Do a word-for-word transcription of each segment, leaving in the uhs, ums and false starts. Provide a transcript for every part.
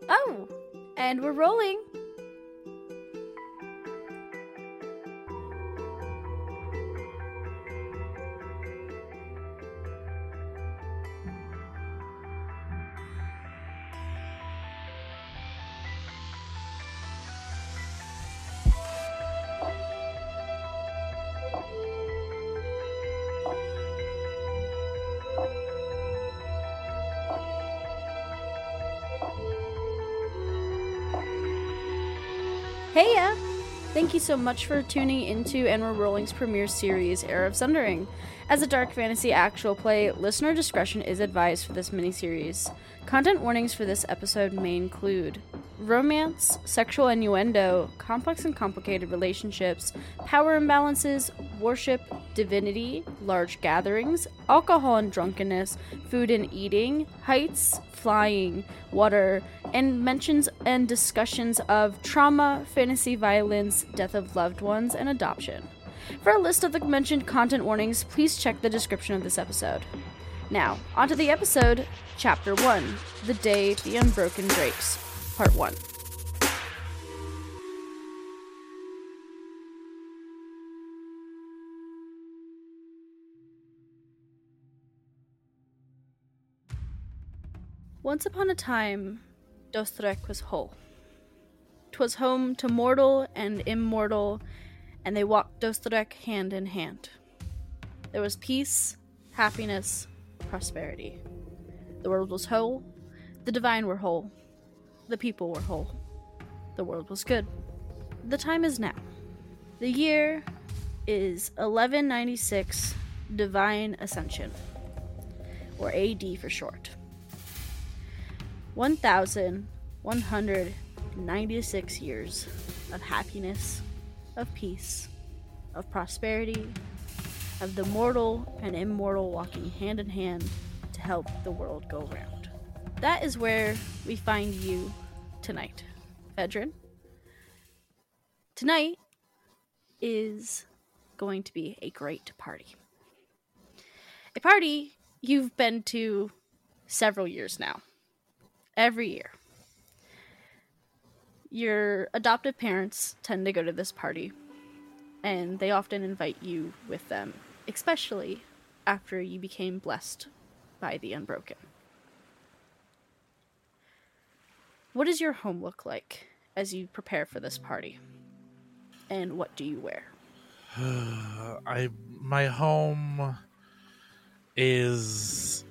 Oh, and we're rolling. Heya! Thank you so much for tuning into And We're Rolling's premiere series, Heir of Sundering. As a dark fantasy actual play, listener discretion is advised for this miniseries. Content warnings for this episode may include romance, sexual innuendo, complex and complicated relationships, power imbalances, worship, divinity, large gatherings, alcohol and drunkenness, food and eating, heights, flying, water, and mentions and discussions of trauma, fantasy violence, death of loved ones, and adoption. For a list of the mentioned content warnings, please check the description of this episode. Now, onto the episode, Chapter one, The Day the Unbroken Breaks, Part one. Once upon a time, Dostarek was whole. 'Twas home to mortal and immortal, and they walked Dostarek hand in hand. There was peace, happiness, prosperity. The world was whole, the divine were whole, the people were whole. The world was good. The time is now. The year is eleven ninety-six Divine Ascension, or A D for short. one thousand one hundred ninety-six years of happiness, of peace, of prosperity, of the mortal and immortal walking hand in hand to help the world go round. That is where we find you tonight, Vedran. Tonight is going to be a great party. A party you've been to several years now. Every year. Your adoptive parents tend to go to this party, and they often invite you with them, especially after you became blessed by the Unbroken. What does your home look like as you prepare for this party? And what do you wear? I my home is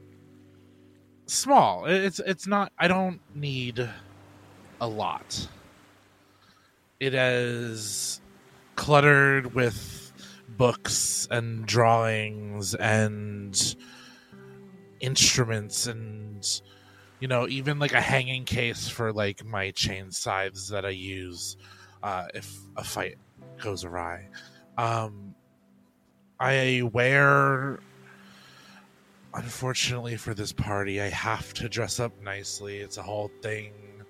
small. It's it's not. I don't need a lot. It is cluttered with books and drawings and instruments and, you know, even like a hanging case for like my chain scythes that I use uh, if a fight goes awry. Um, I wear, unfortunately for this party, I have to dress up nicely. It's a whole thing.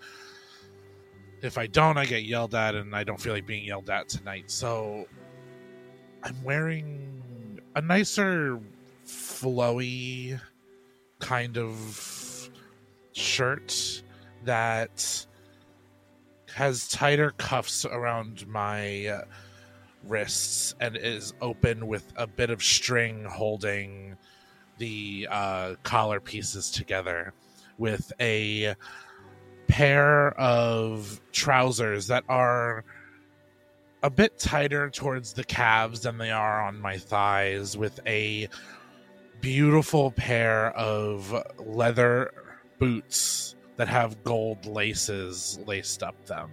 If I don't, I get yelled at, and I don't feel like being yelled at tonight. So I'm wearing a nicer, flowy kind of shirt that has tighter cuffs around my uh, wrists and is open with a bit of string holding the uh, collar pieces together, with a pair of trousers that are a bit tighter towards the calves than they are on my thighs, with a beautiful pair of leather boots that have gold laces laced up them.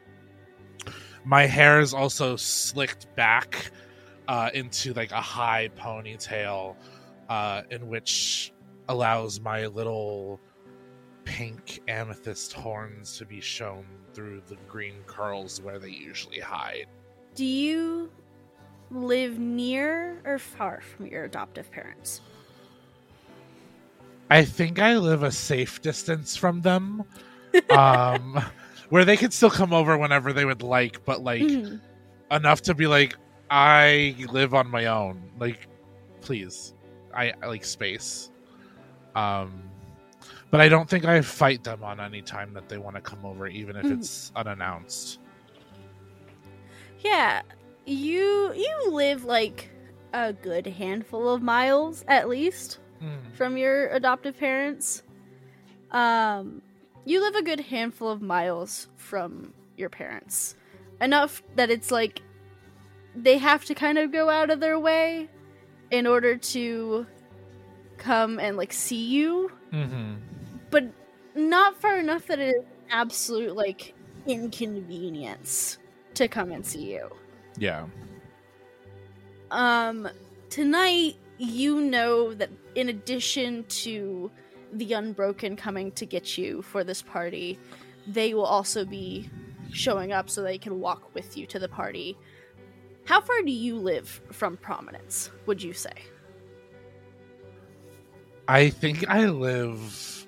My hair is also slicked back uh, into like a high ponytail, uh, in which allows my little pink amethyst horns to be shown through the green curls where they usually hide. Do you live near or far from your adoptive parents? I think I live a safe distance from them, um, where they could still come over whenever they would like, but like mm-hmm. enough to be like, I live on my own. Like, please, I, I like space. Um, But I don't think I fight them on any time that they want to come over, even if Mhm. it's unannounced. Yeah, you you live like a good handful of miles at least Mm. from your adoptive parents. Um, you live a good handful of miles from your parents, enough that it's like they have to kind of go out of their way in order to come and like see you, Mm-hmm. but not far enough that it is an absolute like inconvenience to come and see you. Yeah. Um, tonight, you know that in addition to the Unbroken coming to get you for this party, they will also be showing up so they can walk with you to the party. How far do you live from Prominence, would you say? I think I live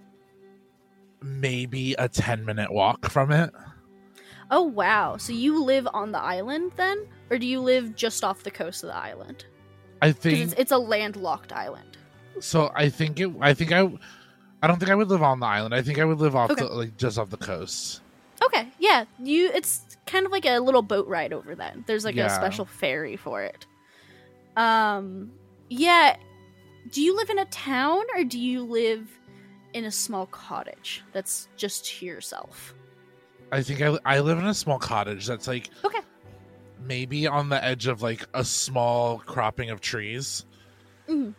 maybe a ten minute walk from it. Oh, wow. So you live on the island then? Or do you live just off the coast of the island? I Because think it's, it's a landlocked island. so. I think it. I think I. I don't think I would live on the island. I think I would live off Okay. the like just off the coast. Okay, yeah. You. It's kind of like a little boat ride over then. There's like Yeah. a special ferry for it. Um, yeah. Do you live in a town or do you live in a small cottage that's just to yourself? I think I. I live in a small cottage that's like Okay. maybe on the edge of like a small cropping of trees. Mhm.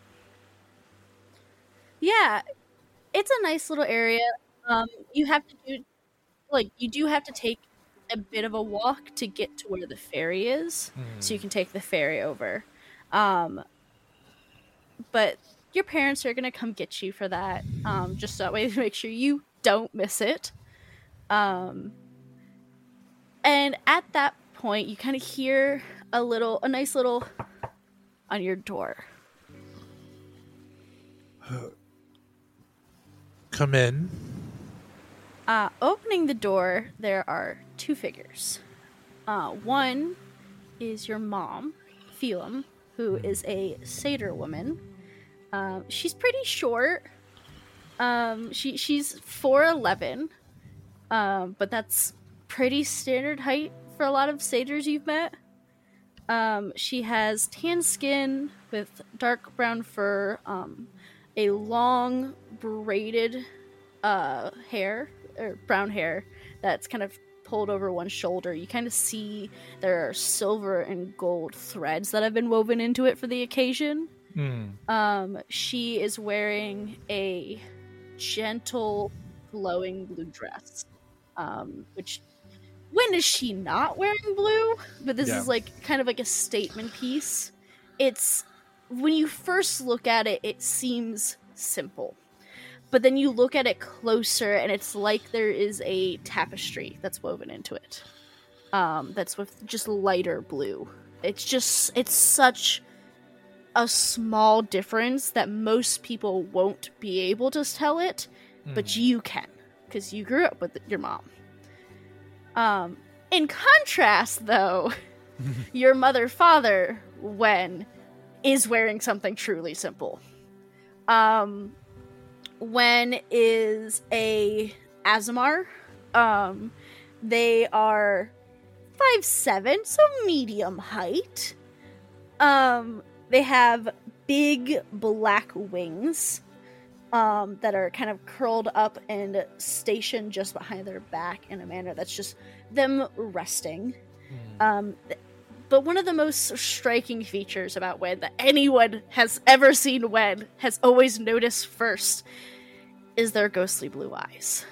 Yeah, it's a nice little area. Um, you have to do like you do have to take a bit of a walk to get to where the ferry is, so you can take the ferry over. Um, but your parents are gonna come get you for that, um, just that way to make sure you don't miss it. Um, and at that point, you kind of hear a little, a nice little on your door. Come in. Uh, opening the door, there are two figures. Uh, one is your mom, Phelim, who is a satyr woman. Um, she's pretty short. Um, she she's four eleven, um, but that's pretty standard height for a lot of satyrs you've met. Um, she has tan skin with dark brown fur, um, a long braided uh, hair, or brown hair, that's kind of pulled over one shoulder. You kind of see there are silver and gold threads that have been woven into it for the occasion. Mm. Um, she is wearing a gentle, glowing blue dress. Um, which, when is she not wearing blue? But this Yeah. is like kind of like a statement piece. It's, when you first look at it, it seems simple. But then you look at it closer, and it's like there is a tapestry that's woven into it. Um, that's with just lighter blue. It's just, it's such a small difference that most people won't be able to tell it, but Mm. you can, because you grew up with your mom. Um, in contrast, though, your mother, father, Wen, is wearing something truly simple. Um, Wen is a Azamar. Um, they are five seven, so medium height. Um, they have big black wings um, that are kind of curled up and stationed just behind their back in a manner that's just them resting. Mm. Um, th- but one of the most striking features about Wen that anyone has ever seen Wen has always noticed first is their ghostly blue eyes.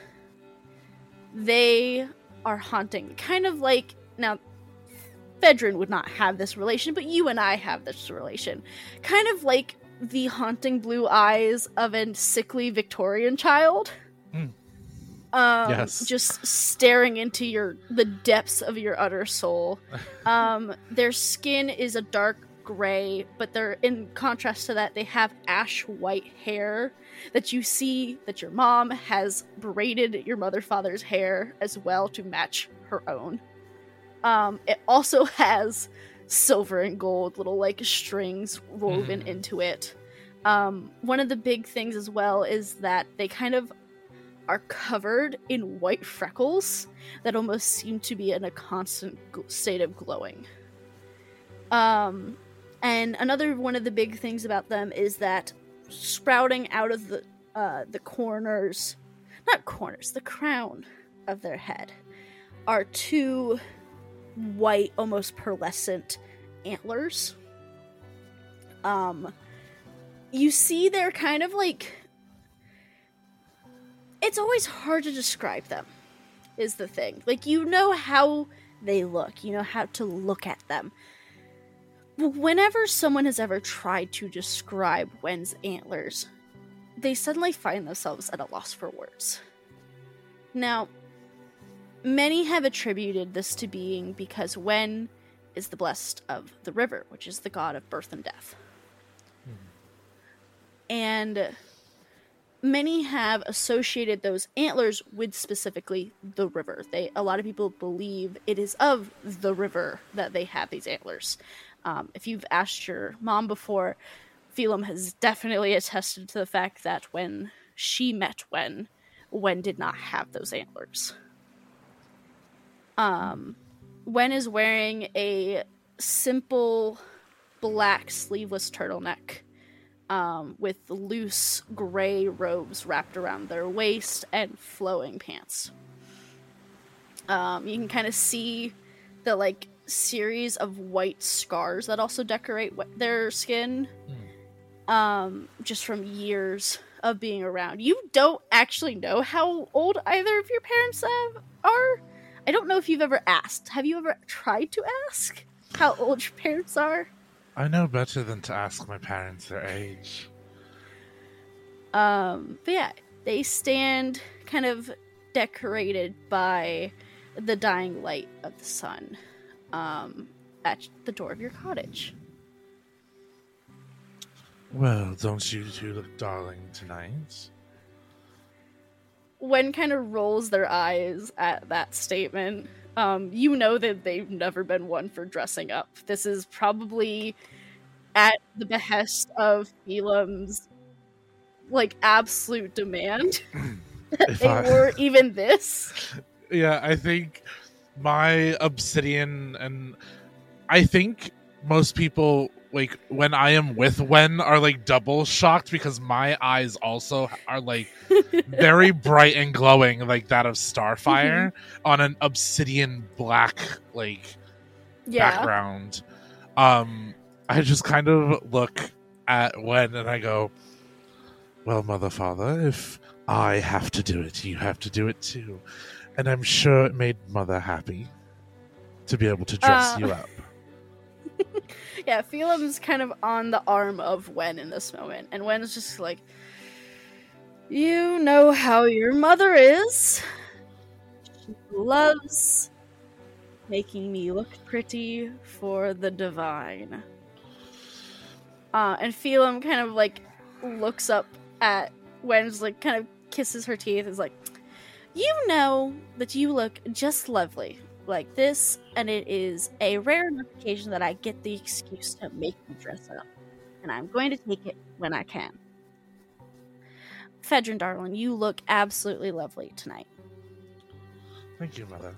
They are haunting, kind of like, now, Fedrin would not have this relation, but you and I have this relation. Kind of like the haunting blue eyes of a sickly Victorian child. Mm. Um, Yes. Just staring into your the depths of your utter soul. Um, their skin is a dark gray, but they're, in contrast to that, they have ash white hair that you see that your mom has braided your mother father's hair as well to match her own. Um, it also has silver and gold little like strings woven Mm. into it. Um, one of the big things as well is that they kind of are covered in white freckles that almost seem to be in a constant gl- state of glowing. Um, and another one of the big things about them is that sprouting out of the uh, the corners, not corners, the crown of their head are two white, almost pearlescent antlers. Um, you see they're kind of like... It's always hard to describe them, is the thing. Like, you know how they look. You know how to look at them. But whenever someone has ever tried to describe Wen's antlers, they suddenly find themselves at a loss for words. Now, many have attributed this to being because Wen is the blessed of the river, which is the god of birth and death. Hmm. And many have associated those antlers with specifically the river. They, a lot of people believe it is of the river that they have these antlers. Um, if you've asked your mom before, Phelim has definitely attested to the fact that when she met Wen, Wen did not have those antlers. Um, Wen is wearing a simple black sleeveless turtleneck um, with loose gray robes wrapped around their waist and flowing pants. Um, you can kind of see the like series of white scars that also decorate their skin, mm. um, just from years of being around. You don't actually know how old either of your parents have, are. I don't know if you've ever asked. Have you ever tried to ask how old your parents are? I know better than to ask my parents their age. Um, but yeah, they stand kind of decorated by the dying light of the sun um, at the door of your cottage. Well, don't you two look darling tonight? Wen kind of rolls their eyes at that statement. Um, you know that they've never been one for dressing up. This is probably at the behest of Phelim's, like, absolute demand that they I... were even this. Yeah, I think my obsidian, and I think most people, like, when I am with Wen, are, like, double shocked because my eyes also are, like, very bright and glowing, like that of Starfire, mm-hmm. on an obsidian black, like, yeah. background. Um, I just kind of look at Wen and I go, well, mother, father, if I have to do it, you have to do it too. And I'm sure it made mother happy to be able to dress uh... you up. Yeah, Phelim's kind of on the arm of Wen in this moment, and Wen is just like, you know how your mother is. She loves making me look pretty for the divine. Uh, and Phelim kind of, like, looks up at Wen's, like, kind of kisses her teeth, and is like, you know that you look just lovely like this, and it is a rare enough occasion that I get the excuse to make you dress up, and I'm going to take it when I can. Fedrin, darling, you look absolutely lovely tonight. Thank you, mother.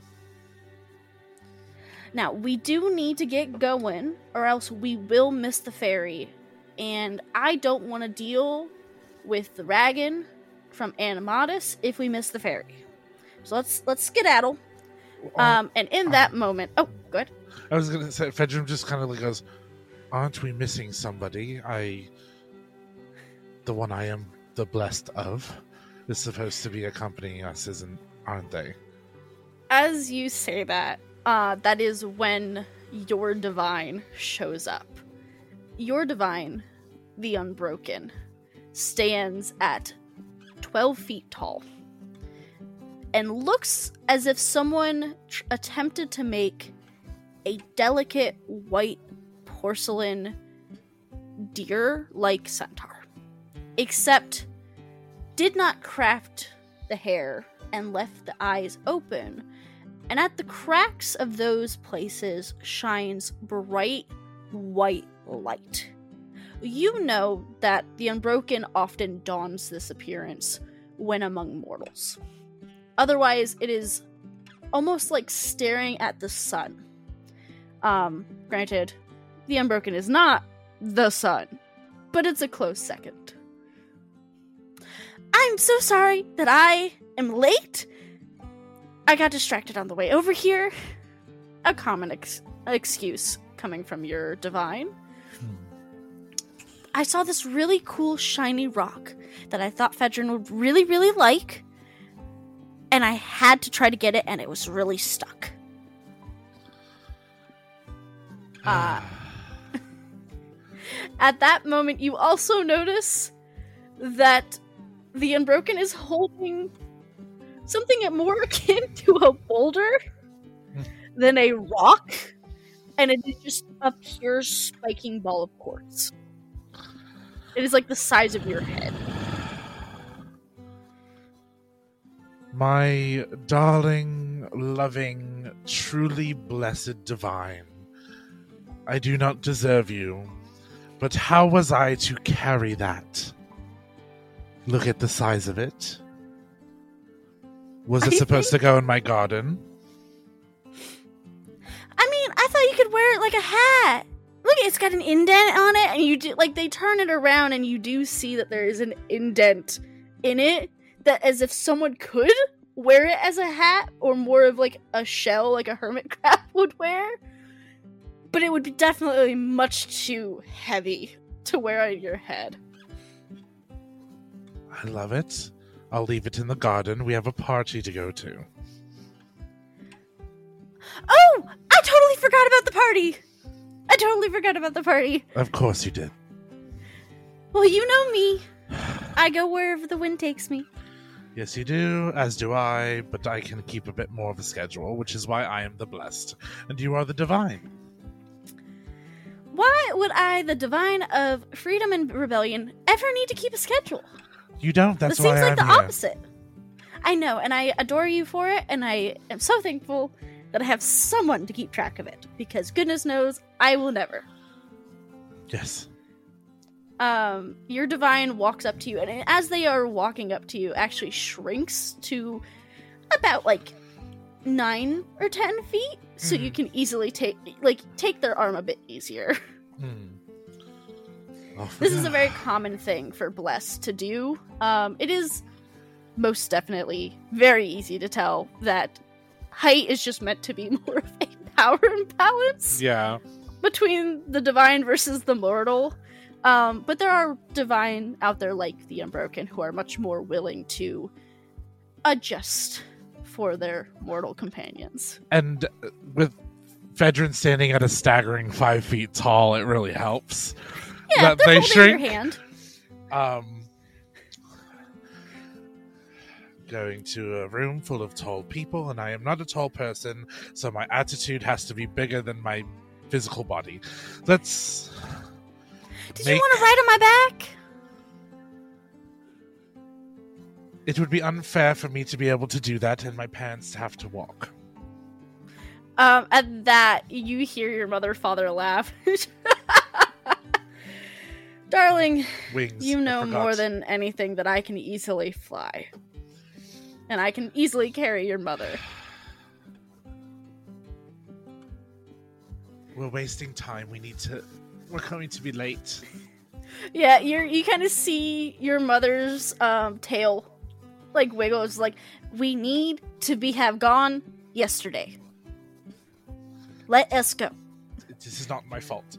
Now, we do need to get going, or else we will miss the ferry, and I don't want to deal with the Ragan from Animatus if we miss the ferry. So let's let's skedaddle. Um, and in that moment... Oh, good. I was going to say, Fedrin just kind of like goes, aren't we missing somebody? I... The one I am the blessed of is supposed to be accompanying us, isn't, aren't they? As you say that, uh, that is when your divine shows up. Your divine, the Unbroken, stands at twelve feet tall. And looks as if someone tr- attempted to make a delicate white porcelain deer-like centaur. Except did not craft the hair and left the eyes open. And at the cracks of those places shines bright white light. you know that the Unbroken often dons this appearance when among mortals. Otherwise, it is almost like staring at the sun. Um, granted, the Unbroken is not the sun, but it's a close second. I'm so sorry that I am late. I got distracted on the way over here. A common ex- excuse coming from your divine. Hmm. I saw this really cool shiny rock that I thought Fedrin would really, really like. And I had to try to get it, and it was really stuck. Uh, at that moment, you also notice that the Unbroken is holding something more akin to a boulder than a rock, and it is just a pure spiking ball of quartz. It is like the size of your head. My darling, loving, truly blessed divine, I do not deserve you, but how was I to carry that? Look at the size of it. Was it I supposed think... to go in my garden? I mean, I thought you could wear it like a hat. Look, it's got an indent on it, and you do, like, they turn it around, and you do see that there is an indent in it, that as if someone could wear it as a hat, or more of like a shell, like a hermit crab would wear. But it would be definitely much too heavy to wear on your head. I love it. I'll leave it in the garden. We have a party to go to. Oh! I totally forgot about the party! I totally forgot about the party. Of course you did. Well, you know me. I go wherever the wind takes me. Yes, you do, as do I, but I can keep a bit more of a schedule, which is why I am the blessed, and you are the divine. Why would I, the divine of freedom and rebellion, ever need to keep a schedule? You don't, that's this why seems like I'm the here. Opposite. I know, and I adore you for it, and I am so thankful that I have someone to keep track of it, because goodness knows, I will never. Yes. Um, your divine walks up to you, and as they are walking up to you, actually shrinks to about, like, nine or ten feet, so mm. you can easily take, like, take their arm a bit easier. Mm. Oh, this is a very common thing for Blessed to do. Um, it is most definitely very easy to tell that height is just meant to be more of a power imbalance. Yeah. Between the divine versus the mortal. Um, but there are divine out there like the Unbroken who are much more willing to adjust for their mortal companions. And with Fedrin standing at a staggering five feet tall, it really helps. Yeah, that they're they holding shrink. Your hand. Um, going to a room full of tall people, and I am not a tall person, so my attitude has to be bigger than my physical body. Let's... Did make... you want to ride on my back? It would be unfair for me to be able to do that and my parents to have to walk. Um, at that, you hear your mother father laugh. Darling, Wings, you know more than anything that I can easily fly. And I can easily carry your mother. We're wasting time. We need to... We're going to be late. Yeah, you you kind of see your mother's um, tail, like, wiggle. It's like, we need to be have gone yesterday. Let us go. This is not my fault.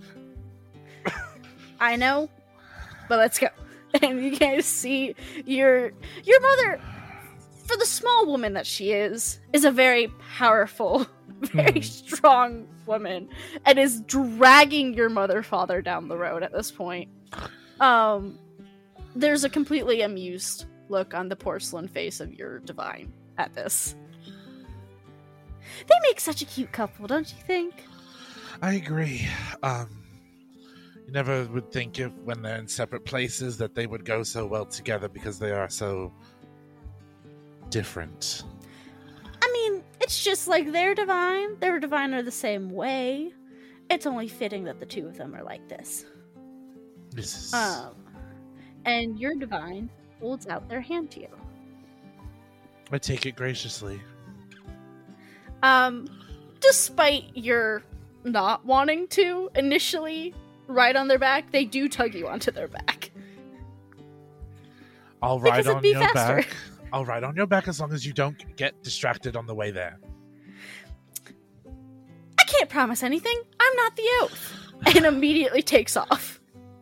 I know, but let's go. And you kind of see your your mother, for the small woman that she is, is a very powerful, very hmm. strong woman, and is dragging your mother father down the road at this point. Um, there's a completely amused look on the porcelain face of your divine at this. They make such a cute couple, don't you think? I agree. Um, you never would think if, when they're in separate places, that they would go so well together because they are so different. I mean, it's just like their divine. Their divine are the same way. It's only fitting that the two of them are like this. This is... Um, and your divine holds out their hand to you. I take it graciously. Um, despite your not wanting to initially ride on their back, they do tug you onto their back. I'll ride Because it'd on be your faster. back. I'll ride on your back as long as you don't get distracted on the way there. I can't promise anything. I'm not the oath. And immediately takes off.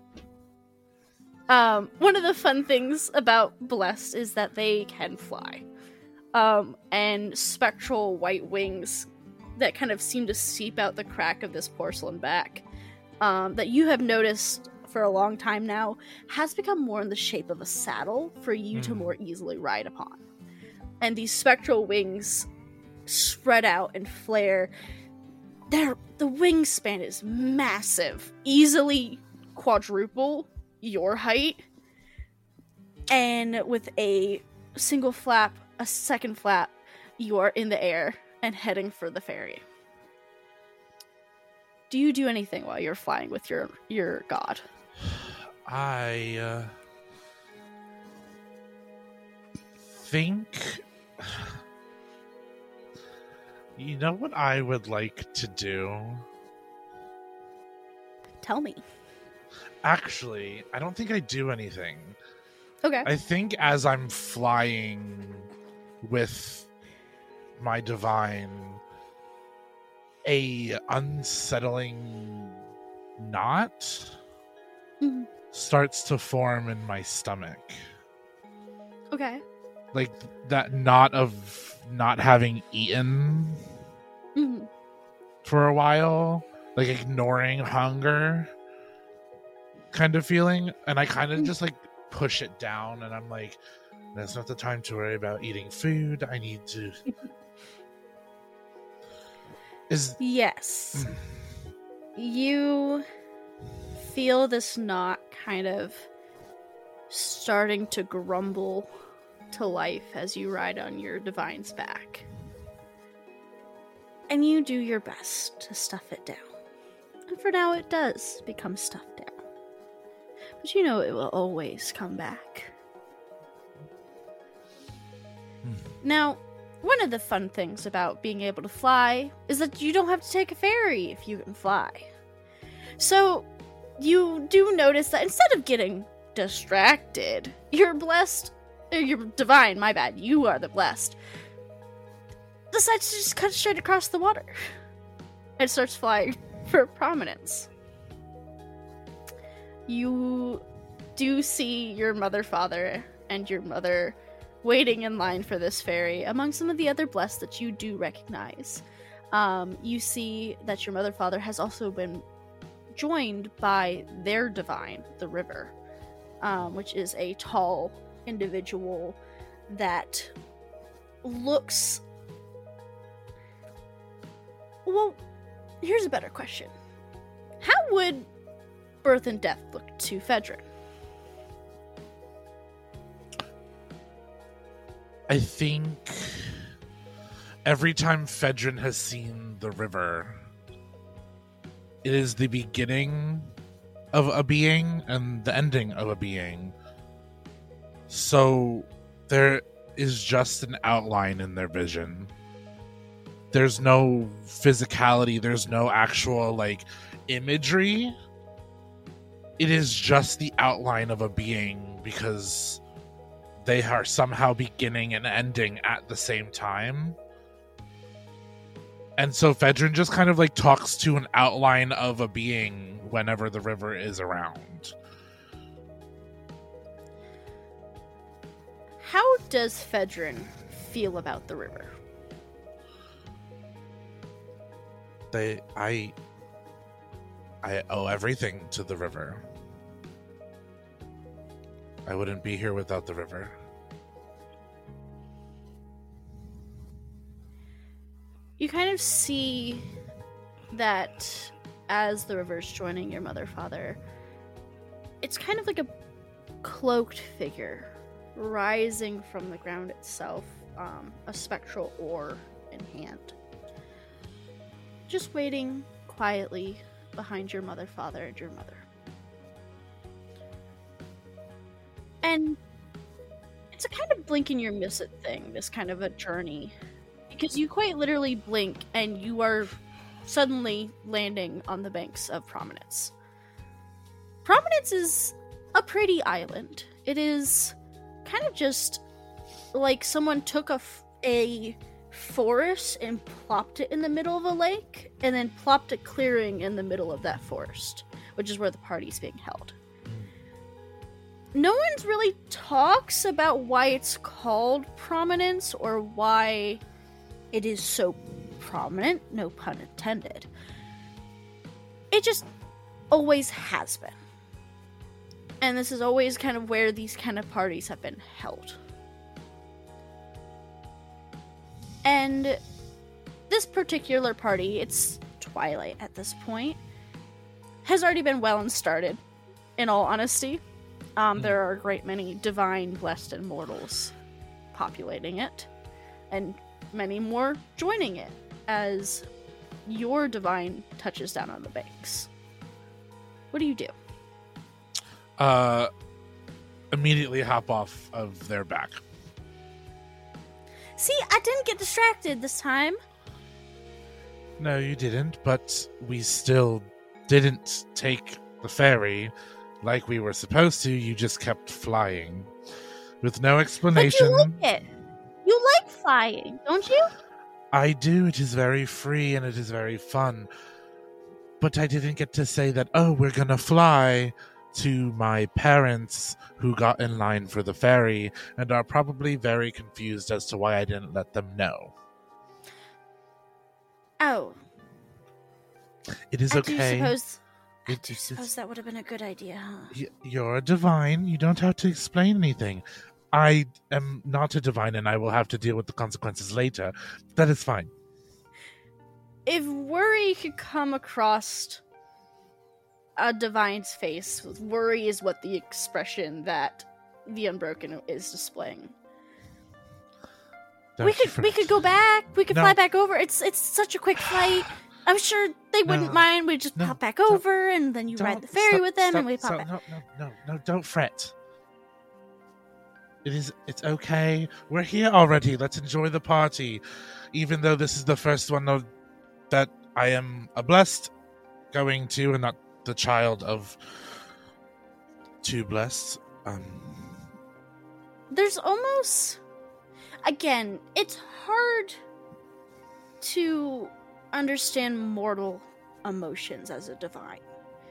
Um, one of the fun things about Blessed is that they can fly. Um, and spectral white wings that kind of seem to seep out the crack of this porcelain back, um, that you have noticed for a long time now, has become more in the shape of a saddle for you mm. to more easily ride upon. And these spectral wings spread out and flare. Their, the wingspan is massive, easily quadruple your height, and with a single flap, a second flap, you are in the air and heading for the ferry. Do you do anything while you're flying with your your god? I uh, think, you know what I would like to do? Tell me. Actually, I don't think I do anything. Okay. I think as I'm flying with my divine, a unsettling knot mm-hmm. starts to form in my stomach. Okay. Like that knot of not having eaten mm-hmm. for a while, like ignoring hunger kind of feeling, and I kind of mm-hmm. just like push it down, and I'm like, that's not the time to worry about eating food. I need to is yes you feel this knot kind of starting to grumble to life as you ride on your divine's back, and you do your best to stuff it down, and for now it does become stuffed down, but you know it will always come back. hmm. Now, one of the fun things about being able to fly is that you don't have to take a ferry if you can fly. So, you do notice that instead of getting distracted, you're blessed, or you're divine, my bad, you are the blessed, decides to just cut straight across the water and starts flying for prominence. You do see your mother, father, and your mother waiting in line for this ferry among some of the other blessed that you do recognize. Um, you see that your mother, father has also been joined by their divine, the river, um, which is a tall individual that looks... Well, here's a better question. How would birth and death look to Fedrin? I think every time Fedrin has seen the river, it is the beginning of a being and the ending of a being. So there is just an outline in their vision. There's no physicality, there's no actual like imagery. It is just the outline of a being because they are somehow beginning and ending at the same time. And so Fedrin just kind of like talks to an outline of a being whenever the river is around. How does Fedrin feel about the river? They, I, I owe everything to the river. I wouldn't be here without the river. You kind of see that as the river's joining your mother, father, it's kind of like a cloaked figure rising from the ground itself, um, a spectral oar in hand. Just waiting quietly behind your mother, father, and your mother. And it's a kind of blink and you miss it thing, this kind of a journey. Because you quite literally blink and you are suddenly landing on the banks of Prominence. Prominence is a pretty island. It is kind of just like someone took a, f- a forest and plopped it in the middle of a lake, and then plopped a clearing in the middle of that forest, which is where the party's being held. No one's really talks about why it's called Prominence or why it is so prominent, no pun intended. It just always has been. And this is always kind of where these kind of parties have been held. And this particular party, it's twilight at this point, has already been well and started, in all honesty. Um, there are a great many divine, blessed, and mortals populating it, and many more joining it as your divine touches down on the banks. What do you do? Uh, immediately hop off of their back. See, I didn't get distracted this time. No, you didn't, but we still didn't take the ferry like we were supposed to. You just kept flying with no explanation. But you like it. You like flying, don't you? I do. It is very free and it is very fun. But I didn't get to say that, oh, we're gonna fly to my parents who got in line for the ferry and are probably very confused as to why I didn't let them know. Oh. It is I okay. Do suppose, I It- do it's- suppose that would have been a good idea, huh? Y- You're a divine. You don't have to explain anything. I am not a divine and I will have to deal with the consequences later. That is fine. If worry could come across a divine's face, worry is what the expression that the Unbroken is displaying. Don't we you could fret. we could go back. We could No. fly back over. It's it's such a quick flight. I'm sure they wouldn't No. mind. We just No. pop back Don't- over, and then you ride Don't- the ferry stop- with them, stop- and we pop stop- back. No, no, no, no, don't fret. It is, it's okay. We're here already. Let's enjoy the party. Even though this is the first one of, that I am a blessed going to and not the child of two blessed. Um, There's almost, again, it's hard to understand mortal emotions as a divine.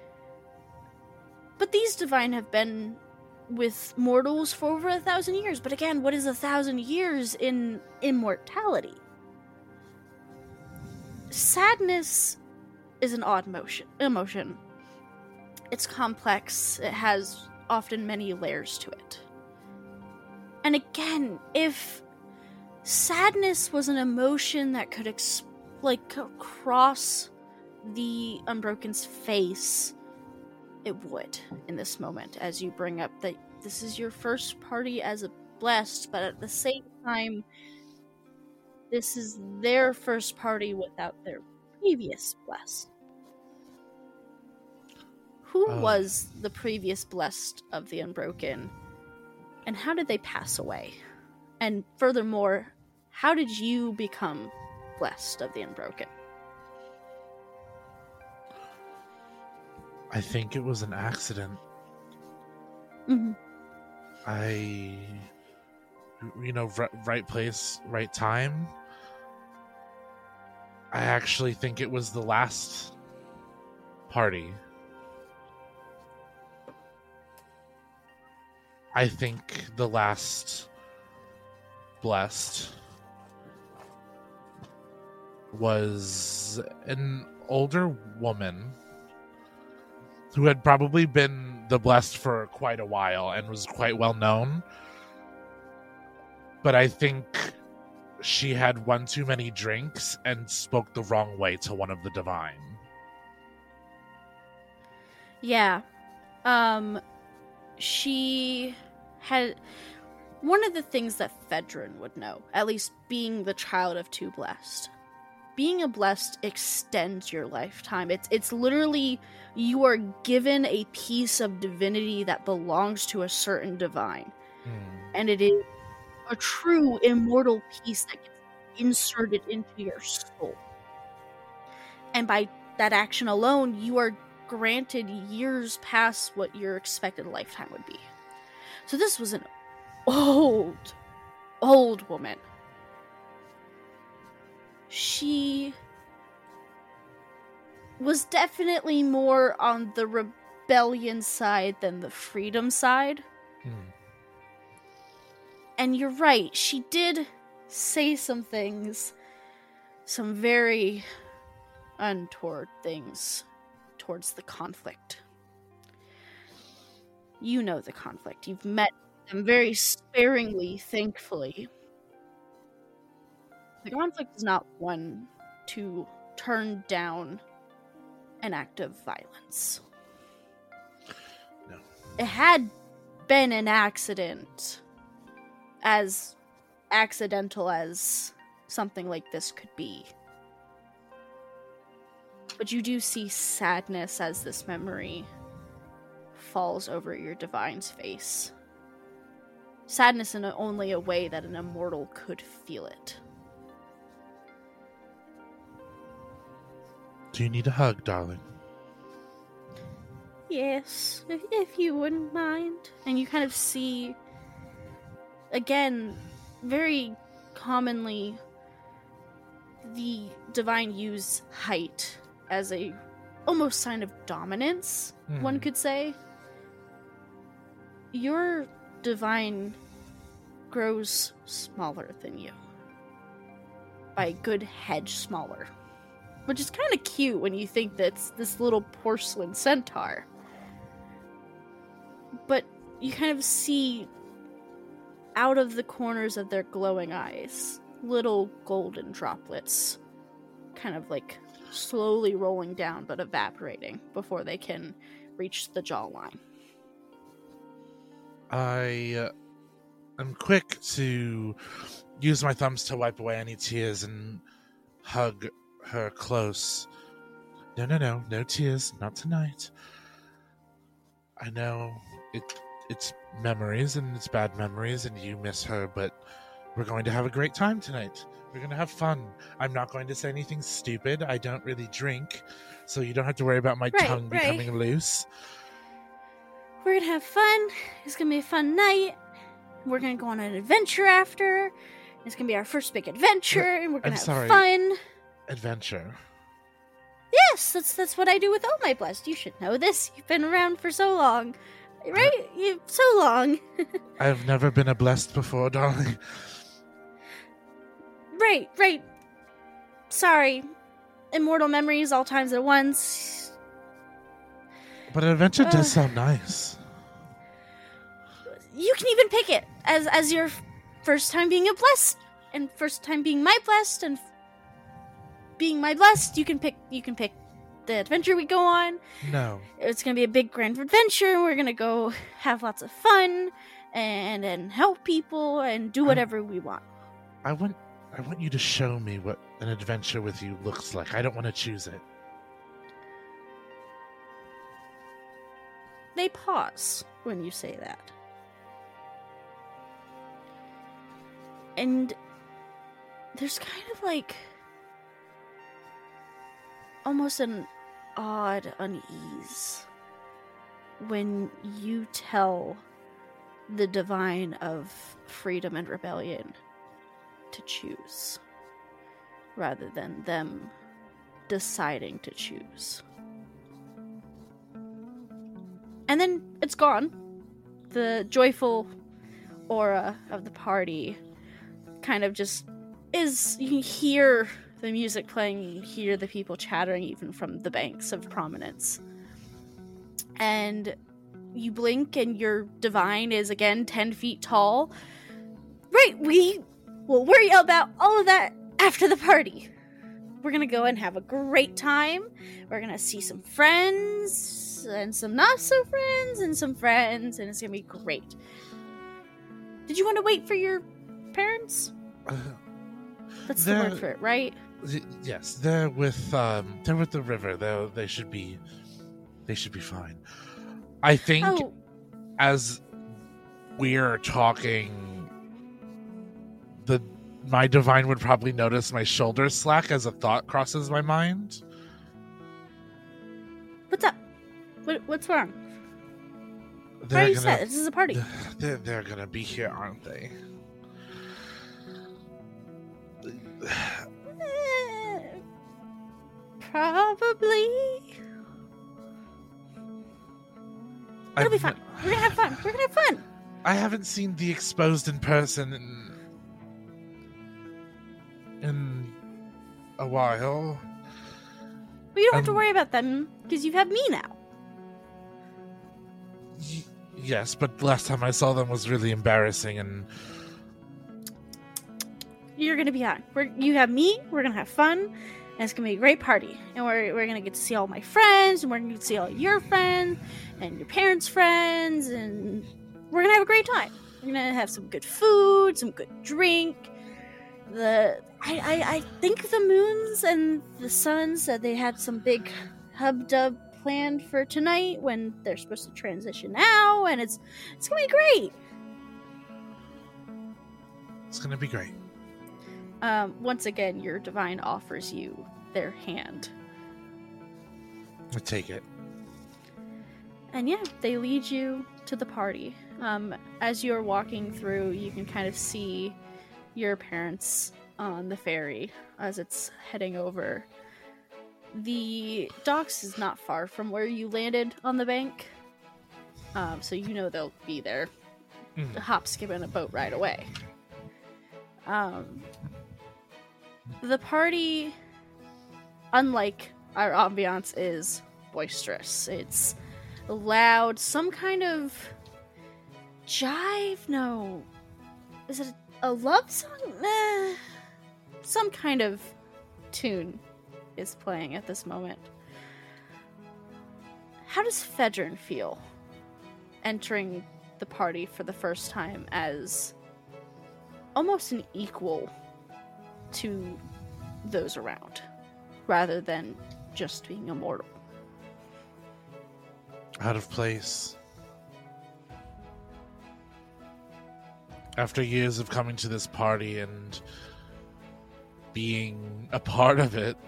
But these divine have been with mortals for over a thousand years. But again, what is a thousand years in immortality? Sadness is an odd motion, emotion. It's complex. It has often many layers to it. And again, if sadness was an emotion that could ex- like cross the Unbroken's face, it would in this moment, as you bring up that this is your first party as a blessed, but at the same time, this is their first party without their previous blessed. Who Oh. was the previous blessed of the Unbroken, and how did they pass away? And furthermore, how did you become blessed of the Unbroken? I think it was an accident. Mm-hmm. I, you know, r- right place, right time. I actually think it was the last party. I think the last blessed was an older woman who had probably been the blessed for quite a while and was quite well known. But I think she had one too many drinks and spoke the wrong way to one of the divine. Yeah. Um, she had... One of the things that Fedrin would know, at least being the child of two blessed, being a blessed extends your lifetime. It's it's literally you are given a piece of divinity that belongs to a certain divine. Hmm. And it is a true immortal piece that gets inserted into your soul. And by that action alone, you are granted years past what your expected lifetime would be. So this was an old, old woman. She was definitely more on the rebellion side than the freedom side. Hmm. And you're right, she did say some things, some very untoward things towards the conflict. You know the conflict. You've met them very sparingly, thankfully. The conflict is not one to turn down an act of violence. No. It had been an accident, as accidental as something like this could be. But you do see sadness as this memory falls over your divine's face. Sadness in a, only a way that an immortal could feel it. Do you need a hug, darling? Yes, if, if you wouldn't mind. And you kind of see, again, very commonly, the divine use height as a almost sign of dominance, Hmm. one could say. Your divine grows smaller than you. By a good hedge smaller. Which is kind of cute when you think that's this little porcelain centaur. But you kind of see out of the corners of their glowing eyes little golden droplets kind of like slowly rolling down but evaporating before they can reach the jawline. I uh, am quick to use my thumbs to wipe away any tears and hug her close. No, no, no, no tears, not tonight. I know it. It's memories and it's bad memories, and you miss her, but we're going to have a great time tonight. We're going to have fun. I'm not going to say anything stupid. I don't really drink, so you don't have to worry about my Right, tongue right. becoming loose. We're gonna have fun. It's gonna be a fun night. We're gonna go on an adventure after. It's gonna be our first big adventure, and we're gonna I'm have sorry. fun. Adventure. Yes, that's that's what I do with all my blessed. You should know this. You've been around for so long, right? You so long. I've never been a blessed before, darling. Right, right. Sorry. Immortal memories all times at once. But an adventure Uh. does sound nice. You can even pick it as as your f- first time being a blessed, and first time being my blessed, and f- being my blessed. You can pick. You can pick the adventure we go on. No. It's gonna be a big grand adventure. We're gonna go have lots of fun and and help people and do whatever we want. I want I want you to show me what an adventure with you looks like. I don't want to choose it. They pause when you say that. And there's kind of like almost an odd unease when you tell the divine of freedom and rebellion to choose rather than them deciding to choose. And then it's gone. The joyful aura of the party kind of just is. You can hear the music playing, you can hear the people chattering even from the banks of prominence. And you blink and your divine is again ten feet tall. Right, we will worry about all of that after the party. We're gonna go and have a great time. We're gonna see some friends and some not so friends and some friends, and it's gonna be great. Did you want to wait for your parents? Uh, That's the They're- word for it, right? Y- Yes, they're with um, they're with the river. They they should be they should be fine. I think Oh, as we're talking, the my divine would probably notice my shoulders slack as a thought crosses my mind. what's up? What, what's wrong? Why They're are you gonna sad? This is a party. they're, they're gonna be here, aren't they? Eh, Probably. It'll be I've- fun. We're gonna have fun. We're gonna have fun. I haven't seen the exposed in person in, in a while. But you don't have to Um, worry about them because you have me now. Y- yes, but the last time I saw them was really embarrassing, and You're gonna be on. We're, you have me. We're gonna have fun, and it's gonna be a great party. And we're we're gonna get to see all my friends, and we're gonna get to see all your friends, and your parents' friends, and we're gonna have a great time. We're gonna have some good food, some good drink. The I I, I think the moons and the suns said they had some big hub dub planned for tonight when they're supposed to transition now, and it's it's gonna be great. it's gonna be great. Um, once again, your divine offers you their hand. I take it. And yeah, they lead you to the party. Um, as you're walking through, you can kind of see your parents on the ferry as it's heading over. The docks is not far from where you landed on the bank. Um, so you know they'll be there. Mm. Hop, skip, and a boat right away. Um, the party, unlike our ambiance, is boisterous. It's loud, some kind of jive? No. Is it a love song? Nah. Some kind of tune is playing at this moment. How does Fedrin feel entering the party for the first time as almost an equal to those around, rather than just being immortal? Out of place. After years of coming to this party and being a part of it,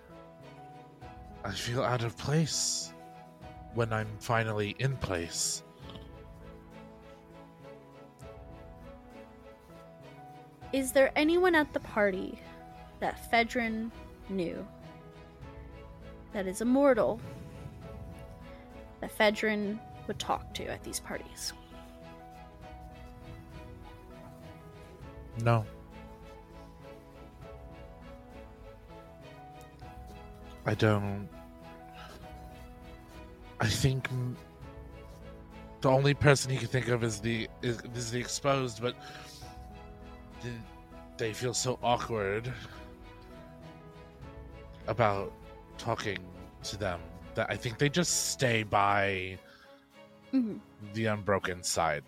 I feel out of place when I'm finally in place. Is there anyone at the party that Fedrin knew that is immortal that Fedrin would talk to at these parties? No. I don't. I think m- the only person he can think of is the is, is the exposed, but th- they feel so awkward about talking to them that I think they just stay by Mm-hmm. the Unbroken side.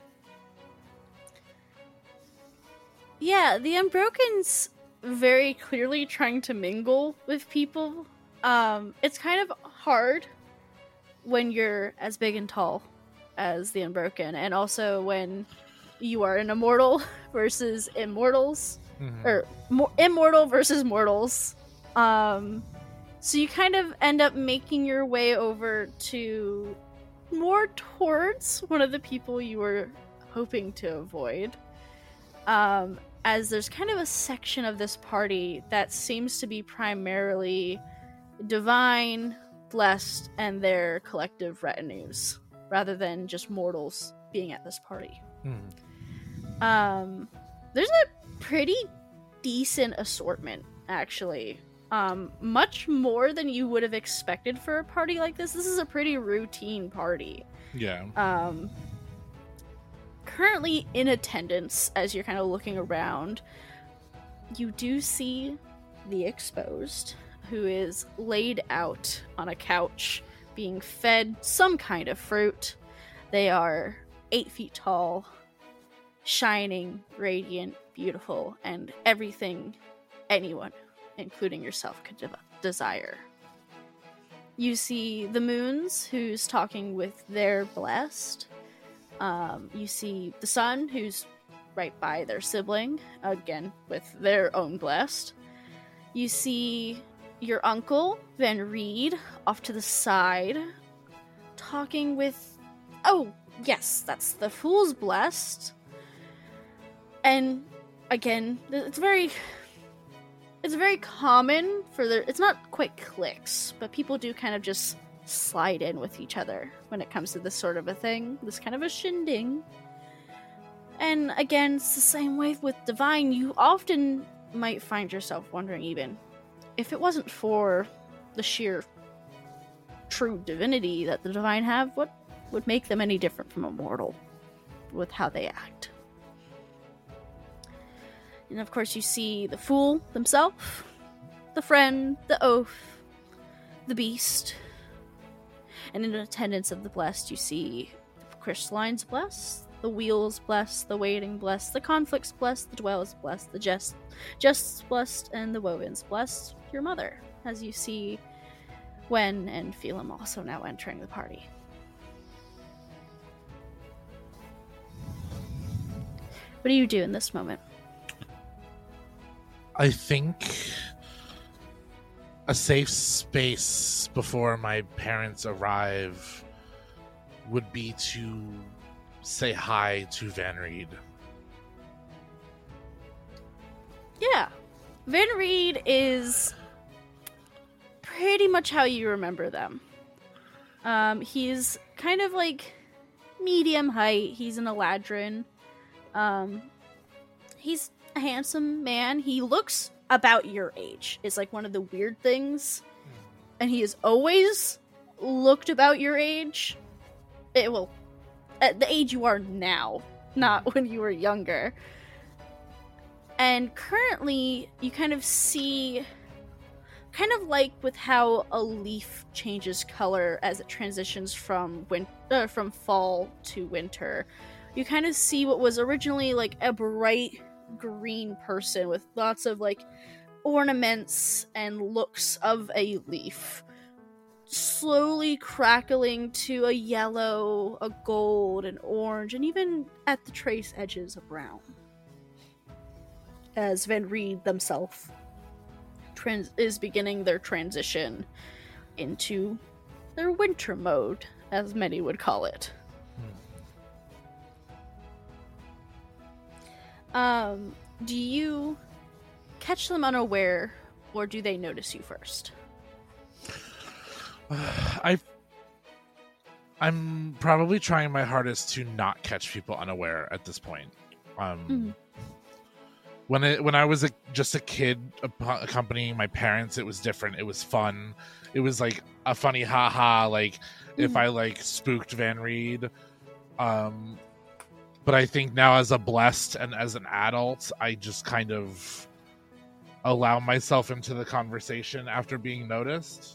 Yeah, the Unbroken's very clearly trying to mingle with people. Um, it's kind of hard when you're as big and tall as the Unbroken, and also when you are an immortal versus immortals, Mhm. or mo- immortal versus mortals. Um, so you kind of end up making your way over to more towards one of the people you were hoping to avoid. Um, as there's kind of a section of this party that seems to be primarily divine, blessed, and their collective retinues, rather than just mortals being at this party. Mhm. Um, there's a pretty decent assortment, actually. Um, much more than you would have expected for a party like this. This is a pretty routine party. Yeah. Um, currently in attendance, as you're kind of looking around, you do see the exposed, who is laid out on a couch, being fed some kind of fruit. They are eight feet tall, shining, radiant, beautiful, and everything anyone including yourself, could de- desire. You see the Moons, who's talking with their blessed. Um, you see the Sun, who's right by their sibling, again, with their own blessed. You see your uncle, Van Reed, off to the side, talking with... Oh, yes, that's the Fool's blessed. And, again, it's very... It's very common for the... It's not quite cliques, but people do kind of just slide in with each other when it comes to this sort of a thing. This kind of a shindig. And again, it's the same way with Divine. You often might find yourself wondering even, if it wasn't for the sheer true divinity that the Divine have, what would make them any different from a mortal with how they act? And of course you see the Fool himself, the Friend, the Oath, the Beast. And in attendance of the Blessed, you see the Crystallines Blessed, the Wheels Blessed, the Waiting Blessed, the Conflicts Blessed, the Dwells Blessed, the Just, Justs Blessed, and the Wovens Blessed, your mother, as you see Gwen and Phelim also now entering the party. What do you do in this moment? I think a safe space before my parents arrive would be to say hi to Van Reed. Yeah. Van Reed is pretty much how you remember them. Um, he's kind of like medium height. He's an Eladrin. Um, he's a handsome man. He looks about your age. Is like one of the weird things. And he has always looked about your age. It will, at the age you are now, not when you were younger. And currently, you kind of see, kind of like with how a leaf changes color as it transitions from win- uh, from fall to winter. You kind of see what was originally like a bright green person with lots of like ornaments and looks of a leaf, slowly crackling to a yellow, a gold, an orange, and even at the trace edges, a brown. As Van Reed themselves trans- is beginning their transition into their winter mode, as many would call it. Hmm. Um, do you catch them unaware, or do they notice you first? I, I'm probably trying my hardest to not catch people unaware at this point. Um, mm-hmm. When it when I was a, just a kid accompanying my parents, it was different. It was fun. It was like a funny haha. Like mm-hmm. if I like spooked Van Reed. Um, but I think now as a blessed and as an adult, I just kind of allow myself into the conversation after being noticed.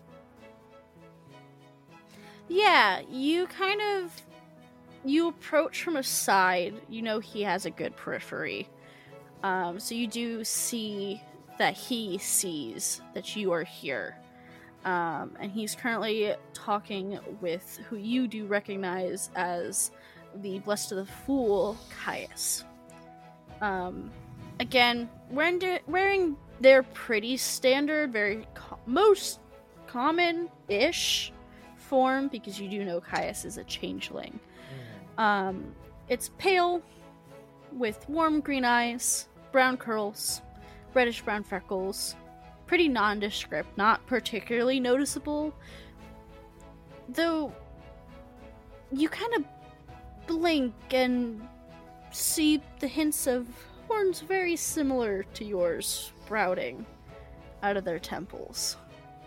Yeah, you kind of you approach from a side. You know he has a good periphery. Um, so you do see that he sees that you are here. Um, and he's currently talking with who you do recognize as the Blessed of the Fool, Caius. Um, again, wearing, de- wearing their pretty standard, very co- most common-ish form, because you do know Caius is a changeling. Mm. Um, it's pale, with warm green eyes, brown curls, reddish brown freckles, pretty nondescript, not particularly noticeable, though you kind of blink and see the hints of horns very similar to yours sprouting out of their temples.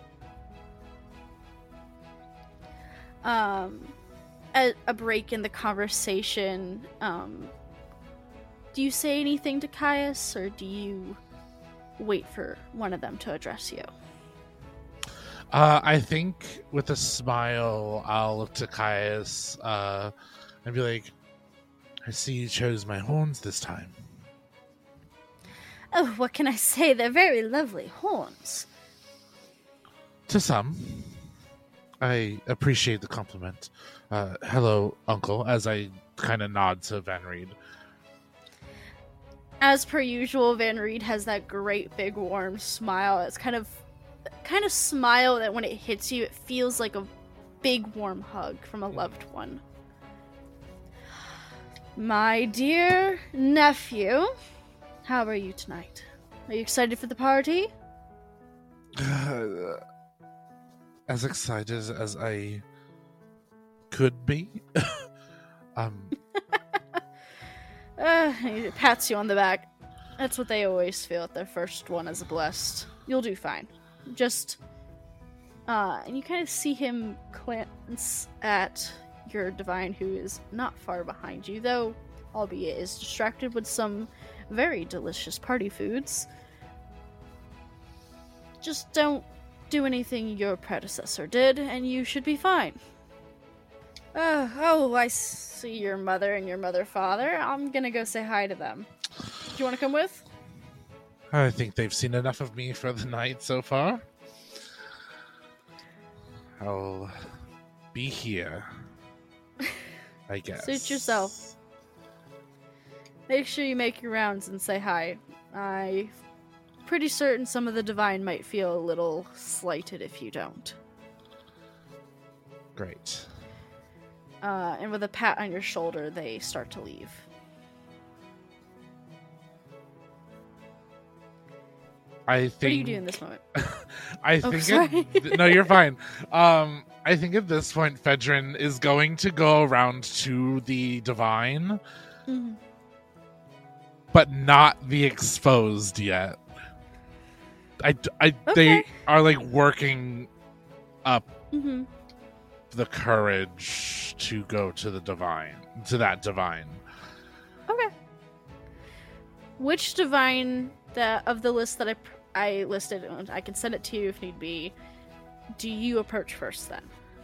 Um, at a break in the conversation, um, do you say anything to Caius, or do you wait for one of them to address you? Uh, I think with a smile, I'll look to Caius uh, and be like, I see you chose my horns this time. Oh, what can I say? They're very lovely horns. To some. I appreciate the compliment. Uh, hello, Uncle, as I kind of nod to Van Reed. As per usual, Van Reed has that great big warm smile. It's kind of kind of smile that when it hits you, it feels like a big warm hug from a loved one. My dear nephew, how are you tonight? Are you excited for the party? Uh, as excited as I could be. um. uh, he pats you on the back. That's what they always feel at their first one as a blessed. You'll do fine. Just, uh, and you kind of see him glance at your divine, who is not far behind you, though, albeit is distracted with some very delicious party foods. Just don't do anything your predecessor did, and you should be fine. Uh, oh, I see your mother and your mother-father. I'm gonna go say hi to them. Do you want to come with? I think they've seen enough of me for the night so far. I'll be here, I guess. Suit yourself. Make sure you make your rounds and say hi. I'm pretty certain some of the divine might feel a little slighted if you don't. Great. Uh, and with a pat on your shoulder, they start to leave. I think. What do you do in this moment? I Oh, think. sorry. It, no, you're fine. Um, I think at this point, Fedrin is going to go around to the divine, Mm-hmm. but not the exposed yet. I, I, Okay. They are like working up Mm-hmm. the courage to go to the divine, to that divine. Okay. Which divine that of the list that I I listed, and I can send it to you if need be, do you approach first then?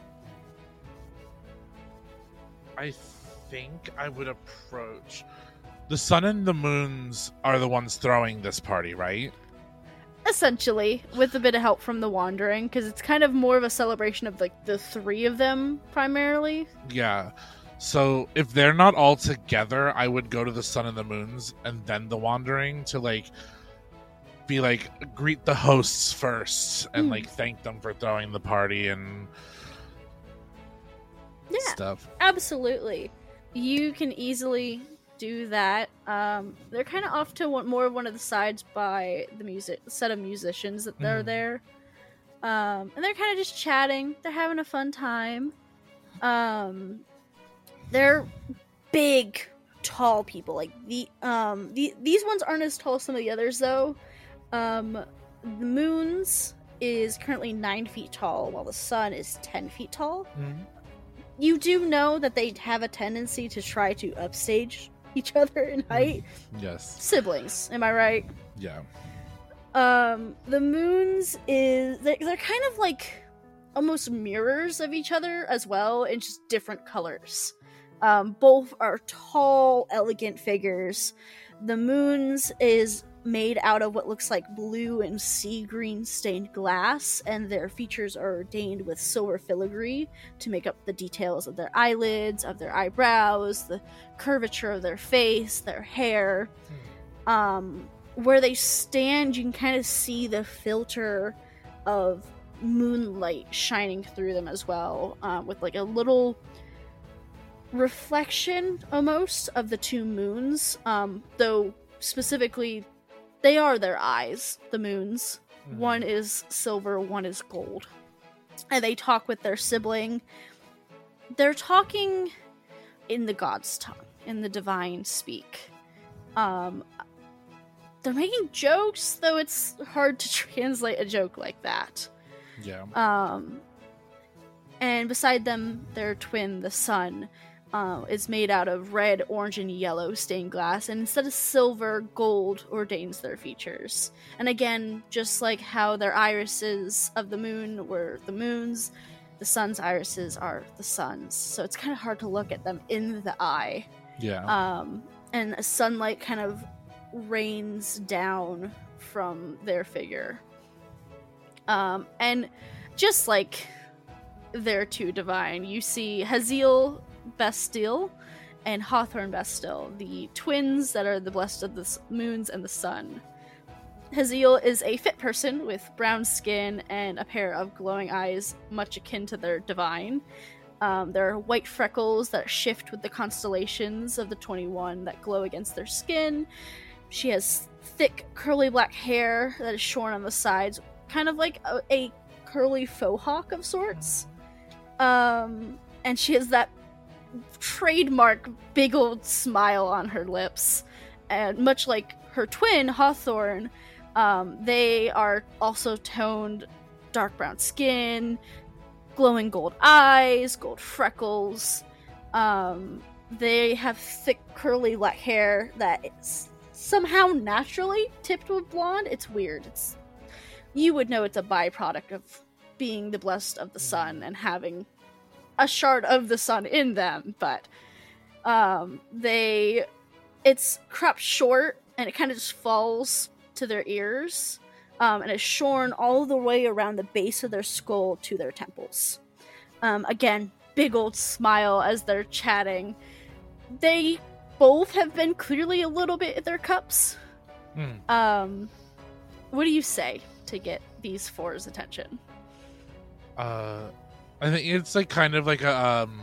I think I would approach the sun and the moons are the ones throwing this party, right? Essentially, with a bit of help from the Wandering, because it's kind of more of a celebration of like the three of them primarily. Yeah. So if they're not all together, I would go to the sun and the moons and then the wandering to like be like greet the hosts first and Mm. like thank them for throwing the party and Yeah, stuff. absolutely. You can easily do that. Um, they're kind of off to one, more of one of the sides by the music set of musicians that they're Mhm. there, um, and they're kind of just chatting. They're having a fun time. Um, they're big, tall people. Like the um the these ones aren't as tall as some of the others though. Um, the moons is currently nine feet tall, while the sun is ten feet tall. Mhm. You do know that they have a tendency to try to upstage each other in height. Yes. Siblings, am I right? Yeah. Um, the moons is they're, they're kind of like almost mirrors of each other as well, in just different colors. Um, both are tall, elegant figures. The moons is made out of what looks like blue and sea green stained glass, and their features are ordained with silver filigree to make up the details of their eyelids, of their eyebrows, the curvature of their face, their hair. Um, where they stand, you can kind of see the filter of moonlight shining through them as well, um, with like a little reflection almost of the two moons, um, though specifically they are their eyes, the moons. Mhm. One is silver, one is gold. And they talk with their sibling. They're talking in the god's tongue, in the divine speak. Um, they're making jokes, though it's hard to translate a joke like that. Yeah. Um, and beside them, their twin, the sun, uh, is made out of red, orange, and yellow stained glass, and instead of silver, gold ordains their features. And again, just like how their irises of the moon were the moon's, the sun's irises are the sun's. So it's kind of hard to look at them in the eye. Yeah. Um, and sunlight kind of rains down from their figure. Um, and just like their two divine, you see Haziel Bastille and Hawthorne Bastille, the twins that are the blessed of the s- moons and the sun. Haziel is a fit person with brown skin and a pair of glowing eyes, much akin to their divine. Um, there are white freckles that shift with the constellations of the twenty-one that glow against their skin. She has thick, curly black hair that is shorn on the sides, kind of like a, a curly faux hawk of sorts. Um, and she has that trademark big old smile on her lips. And much like her twin, Hawthorne, um, they are also toned dark brown skin, glowing gold eyes, gold freckles. Um, they have thick, curly black hair that is somehow naturally tipped with blonde. It's weird. It's you would know it's a byproduct of being the blessed of the sun and having a shard of the sun in them, but um, they it's cropped short and it kind of just falls to their ears. Um, and is shorn all the way around the base of their skull to their temples. Um, again, big old smile as they're chatting. They both have been clearly a little bit in their cups. Hmm. Um, what do you say to get these four's attention? Uh, I think it's like kind of like a um.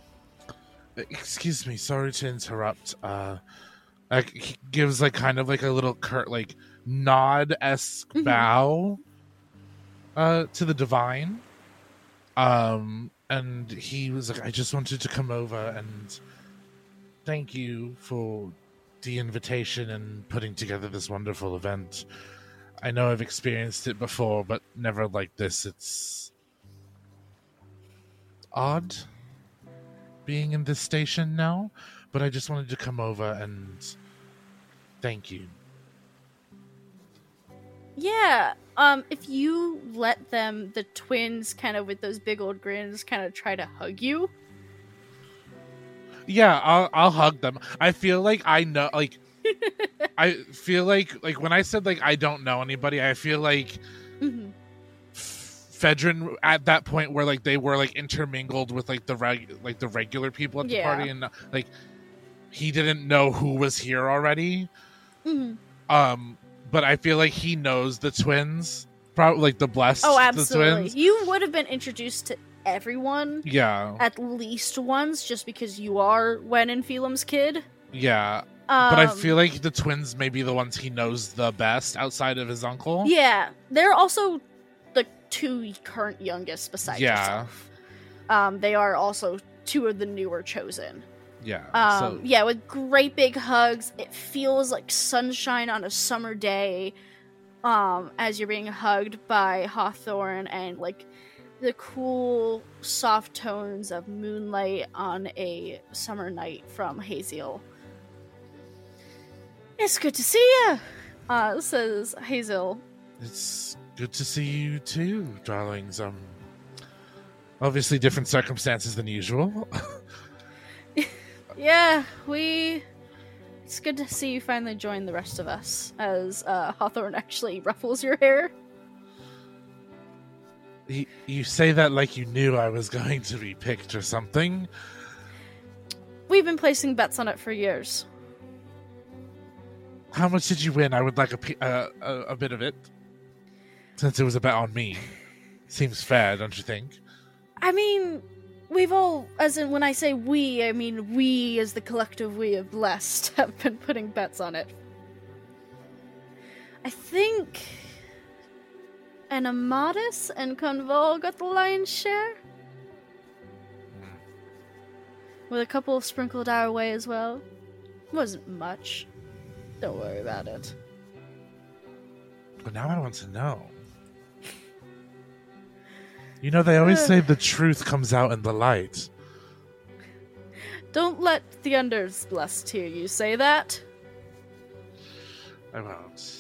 Excuse me, sorry to interrupt. Uh, like he gives like kind of like a little curt like nod-esque Mhm. bow uh to the divine. Um, and he was like, I just wanted to come over and thank you for the invitation and putting together this wonderful event. I know I've experienced it before, but never like this. It's odd being in this station now, but I just wanted to come over and thank you. Yeah, um, if you let them, the twins kind of with those big old grins kind of try to hug you. Yeah, I'll I'll hug them. I feel like I know, like I feel like like when I said like I don't know anybody, I feel like Mm-hmm. Fedrin at that point where like they were like intermingled with like the reg like the regular people at the Yeah. party, and like he didn't know who was here already. Mm-hmm. Um, but I feel like he knows the twins, probably like the blessed. Oh, the absolutely. twins. You would have been introduced to everyone Yeah, at least once, just because you are Wen and Phelim's kid. yeah. Um, But I feel like the twins may be the ones he knows the best outside of his uncle. Yeah, they're also the two current youngest besides Yeah. yourself. Um, they are also two of the newer chosen. Yeah. Um, so yeah, with great big hugs. It feels like sunshine on a summer day um, as you're being hugged by Hawthorne, and like the cool, soft tones of moonlight on a summer night from Haziel. It's good to see you, uh, says Hazel. it's good to see you too, darlings. Um, obviously different circumstances than usual. Yeah, we... It's good to see you finally join the rest of us, as uh, Hawthorne actually ruffles your hair. you, you say that like you knew I was going to be picked or something. We've been placing bets on it for years. How much did you win? I would like a, pe- uh, a, a bit of it, since it was a bet on me. Seems fair, don't you think? I mean, we've all, as in when I say we, I mean we as the collective we of Blessed have been putting bets on it. I think an Amadis and Conval got the lion's share. With a couple sprinkled our way as well. Wasn't much. Don't worry about it. But now I want to know. You know, they always say the truth comes out in the light. Don't let the Unders Blessed hear you say that. I won't.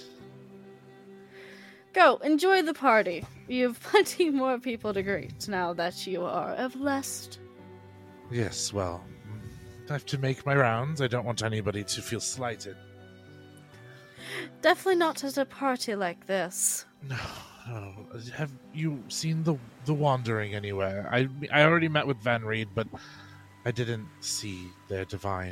Go, enjoy the party. You have plenty more people to greet now that you are a Blessed. Yes, well, I have to make my rounds. I don't want anybody to feel slighted. Definitely not at a party like this. No, no. Have you seen the the Wandering anywhere? I I already met with Van Reed, but I didn't see their divine.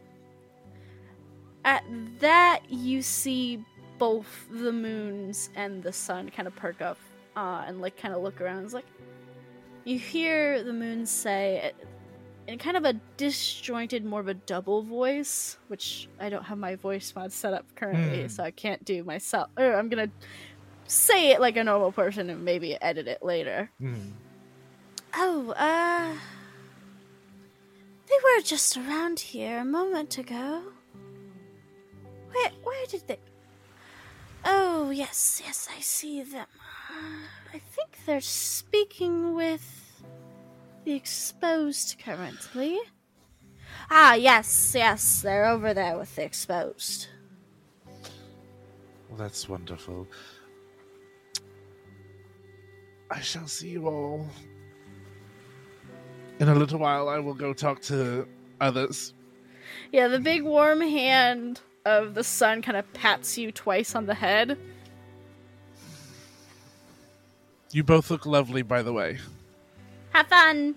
At that, you see both the moons and the sun kind of perk up uh, and like kind of look around. It's like you hear the moon say in kind of a disjointed, more of a double voice, which I don't have my voice mod set up currently, mm. so I can't do myself. Or I'm gonna say it like a normal person and maybe edit it later. Mm. Oh, uh, they were just around here a moment ago. Where, where did they? Oh, yes, yes, I see them. I think they're speaking with the Exposed currently. Ah, yes, yes, they're over there with the Exposed. Well, that's wonderful. I shall see you all. In a little while, I will go talk to others. Yeah, the big warm hand of the sun kind of pats you twice on the head. You both look lovely, by the way. Have fun.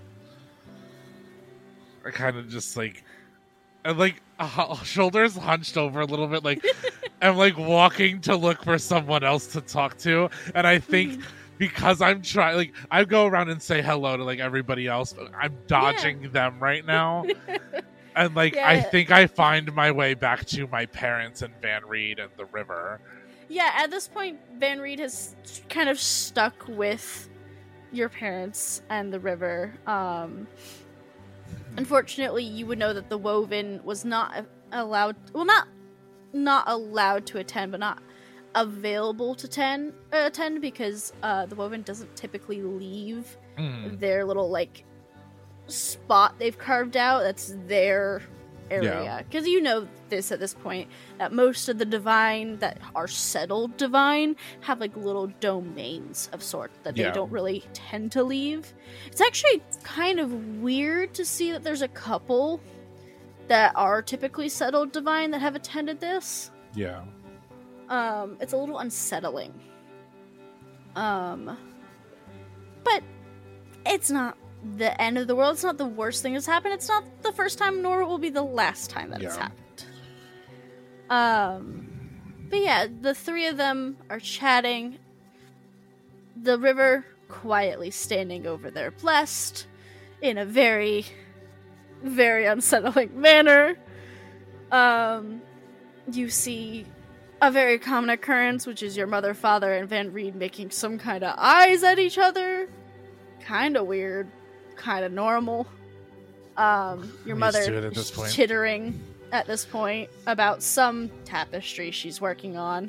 I kind of just like, and like uh, shoulders hunched over a little bit, like I'm like walking to look for someone else to talk to, and I think because I'm trying, like I go around and say hello to like everybody else, but I'm dodging yeah. them right now. And, like, yeah. I think I find my way back to my parents and Van Reed and the river. Yeah, at this point, Van Reed has kind of stuck with your parents and the river. Um, unfortunately, you would know that the Woven was not allowed... Well, not not allowed to attend, but not available to ten, uh, attend because uh, the Woven doesn't typically leave mm. their little, like... spot they've carved out that's their area because yeah. you know this at this point that most of the divine that are settled divine have like little domains of sort that they yeah. don't really tend to leave. It's actually kind of weird to see that there's a couple that are typically settled divine that have attended this. Yeah. Um, it's a little unsettling. Um, but it's not the end of the world. It's not the worst thing that's happened. It's not the first time, nor it will be the last time that yeah. it's happened. Um, but yeah, the three of them are chatting. The river quietly standing over there, blessed in a very, very unsettling manner. Um, you see a very common occurrence, which is your mother, father, and Van Reed making some kind of eyes at each other. Kind of weird. Kind of normal. Um, your mother is chittering at this point about some tapestry she's working on.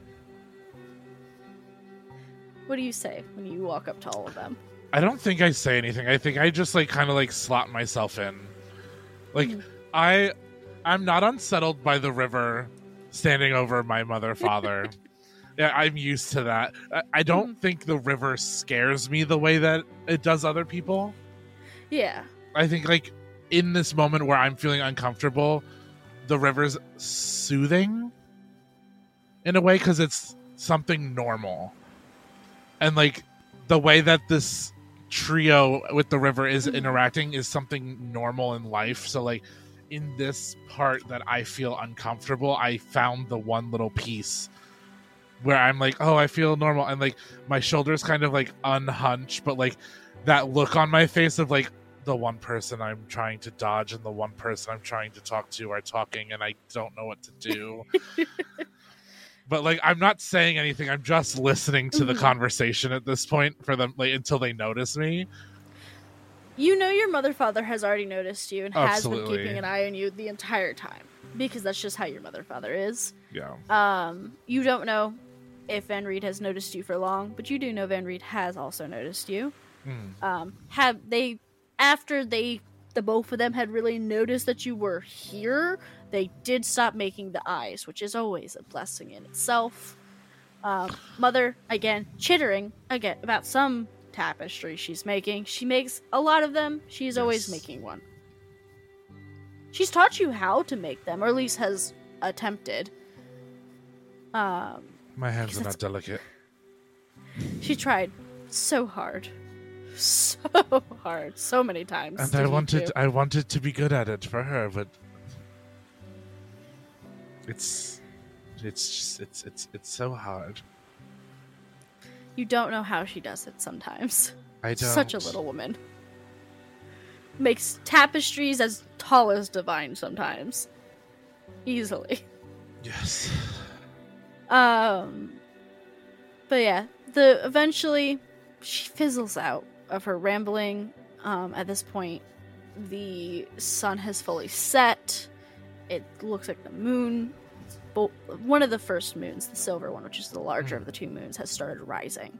What do you say when you walk up to all of them? I don't think I say anything. I think I just like kind of like slot myself in. Like mm-hmm. I, I'm not unsettled by the river standing over my mother, father. Yeah, I'm used to that. I, I don't mm-hmm. think the river scares me the way that it does other people. Yeah. I think, like, in this moment where I'm feeling uncomfortable, the river's soothing in a way because it's something normal. And, like, the way that this trio with the river is mm-hmm. interacting is something normal in life. So, like, in this part that I feel uncomfortable, I found the one little piece where I'm like, oh, I feel normal. And, like, my shoulders kind of, like, unhunch, but, like, that look on my face of, like, the one person I'm trying to dodge and the one person I'm trying to talk to are talking and I don't know what to do. But, like, I'm not saying anything. I'm just listening to the conversation at this point for them, like, until they notice me. You know your mother, father has already noticed you and Absolutely. has been keeping an eye on you the entire time because that's just how your mother, father is. Yeah. Um, you don't know if Van Reed has noticed you for long, but you do know Van Reed has also noticed you. Mm. Um, have they, after they, the both of them had really noticed that you were here, they did stop making the eyes, which is always a blessing in itself. Um, mother, again, chittering again about some tapestry she's making. She makes a lot of them. She's yes. always making one. She's taught you how to make them, or at least has attempted. Um, My hands are Because not delicate. she tried so hard. So hard. So many times. And did I he wanted too. I wanted to be good at it for her, but it's it's just it's it's it's so hard. You don't know how she does it sometimes. I don't. Such a little woman. Makes tapestries as tall as Divine sometimes. Easily. Yes. Um But yeah, the eventually she fizzles out of her rambling. Um, at this point, the sun has fully set. It looks like the moon, bo- one of the first moons, the silver one, which is the larger of the two moons, has started rising.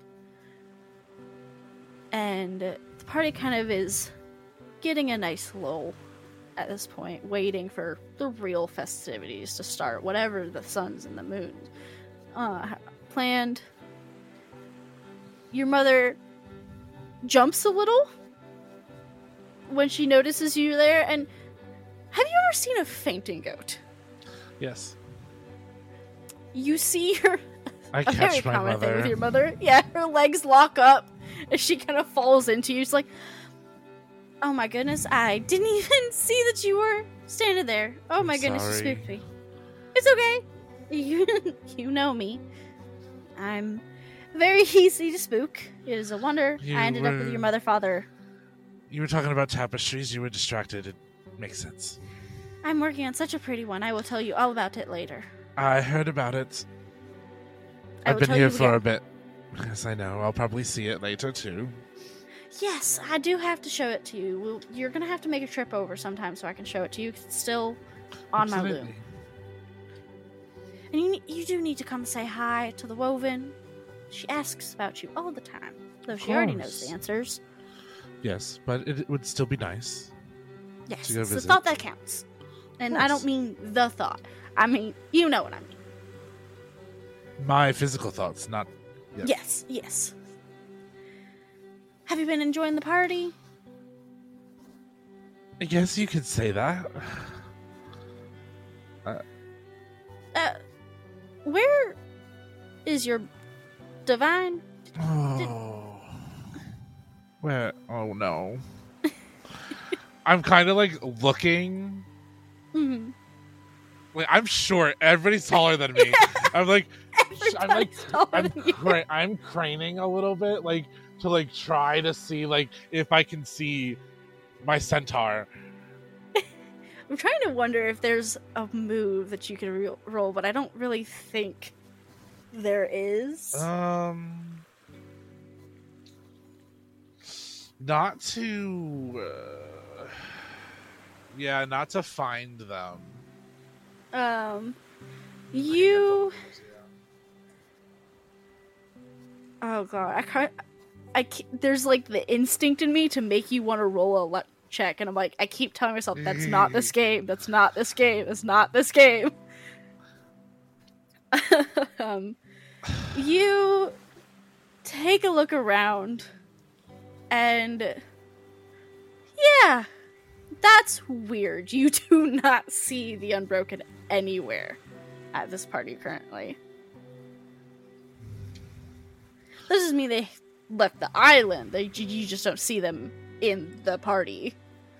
And the party kind of is getting a nice lull at this point, waiting for the real festivities to start, whatever the suns and the moons uh, planned. Your mother jumps a little when she notices you there, and have you ever seen a fainting goat? Yes. You see her I a very catch my common thing with mother. your mother. Yeah, her legs lock up as she kind of falls into you. She's like, oh my goodness, I didn't even see that you were standing there. Oh my I'm goodness, you sorry. spooked me. It's okay. You, you know me. I'm very easy to spook. It is a wonder You I ended up with were- your mother, father. You were talking about tapestries. You were distracted. It makes sense. I'm working on such a pretty one. I will tell you all about it later. I heard about it. I I've will been tell here you for again. a bit. Yes, I know. I'll probably see it later too. Yes, I do have to show it to you. We'll, you're gonna have to make a trip over sometime so I can show it to you. 'Cause it's still on my Absolutely. loom. And you, ne- you do need to come say hi to the Woven. She asks about you all the time, though she already knows course. the answers. Yes, but it would still be nice. Yes, To go it's the visit. thought that counts. And I course. don't mean the thought. I mean, you know what I mean. My physical thoughts, not. Yes. Yes, yes. Have you been enjoying the party? I guess you could say that. Uh, where is your Divine? Oh. Where? Oh no. I'm kind of like looking. Mm-hmm. Like, I'm short. Everybody's taller than me. I'm like, I'm like, Everybody's taller I'm, than you. cra- I'm craning a little bit, like to like try to see like if I can see my centaur. I'm trying to wonder if there's a move that you can re- roll, but I don't really think there is. Um, not to. Uh, yeah, not to find them. Um, you. Oh god, I can't. I can't, there's like the instinct in me to make you want to roll a luck check, and I'm like, I keep telling myself that's not this game. That's not this game. That's not this game. um, you take a look around, and yeah, that's weird. You do not see the Unbroken anywhere at this party currently. This doesn't mean they left the island. They you just don't see them in the party.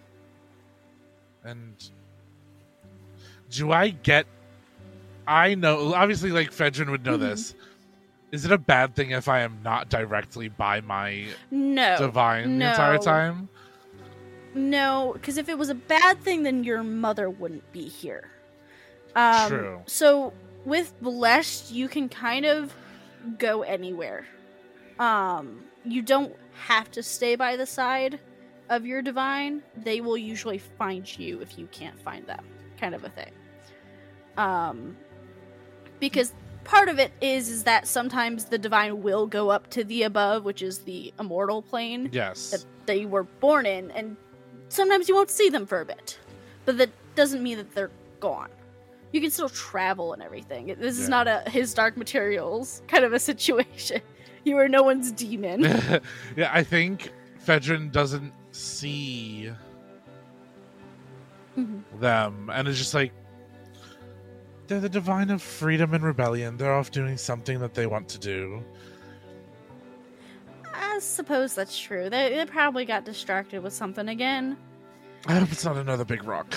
And do I get? I know, obviously, like Fedrin would know Mhm. this. Is it a bad thing if I am not directly by my No, divine no. the entire time? no, because if it was a bad thing, then your mother wouldn't be here. Um, True. So with Blessed, you can kind of go anywhere. Um, you don't have to stay by the side of your divine. They will usually find you if you can't find them, kind of a thing. Um, because part of it is is that sometimes the divine will go up to the above, which is the immortal plane Yes. that they were born in, and sometimes you won't see them for a bit, but that doesn't mean that they're gone. You can still travel and everything. This is Yeah. not a his dark materials kind of a situation. You are no one's demon. Yeah, I think Fedrin doesn't see Mhm. them, and it's just like, They're the divine of freedom and rebellion. They're off doing something that they want to do. I suppose that's true. They, they probably got distracted with something again. I hope it's not another big rock.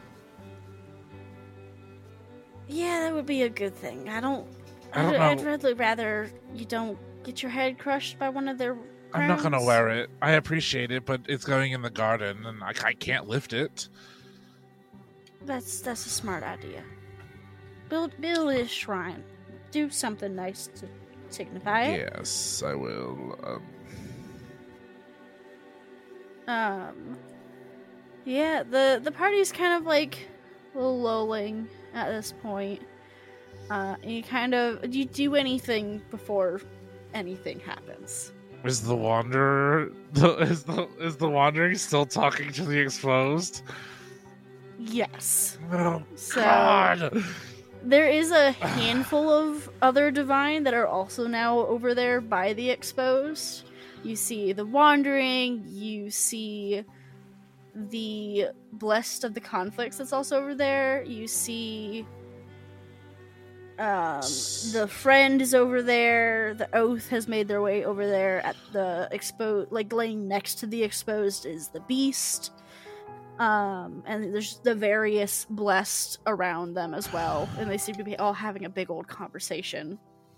Yeah, that would be a good thing. I don't... I don't I'd, know. I'd really rather you don't get your head crushed by one of their crowns. I'm not going to wear it. I appreciate it, but it's going in the garden, and I, I can't lift it. That's that's a smart idea. Build build a shrine. Do something nice to signify it. Yes, I will. Um... um yeah, the the party's kind of like a little lulling at this point. Uh, and you kind of do you do anything before anything happens? Is the wanderer the, is the is the wandering still talking to the exposed? Yes. Oh So God! there is a handful of other divine that are also now over there by the exposed. You see the wandering. You see the blessed of the conflicts that's also over there. You see. Um, the friend is over there. The oath has made their way over there. At the exposed, like laying next to the exposed, is the beast. Um, and there's the various blessed around them as well, and they seem to be all having a big old conversation.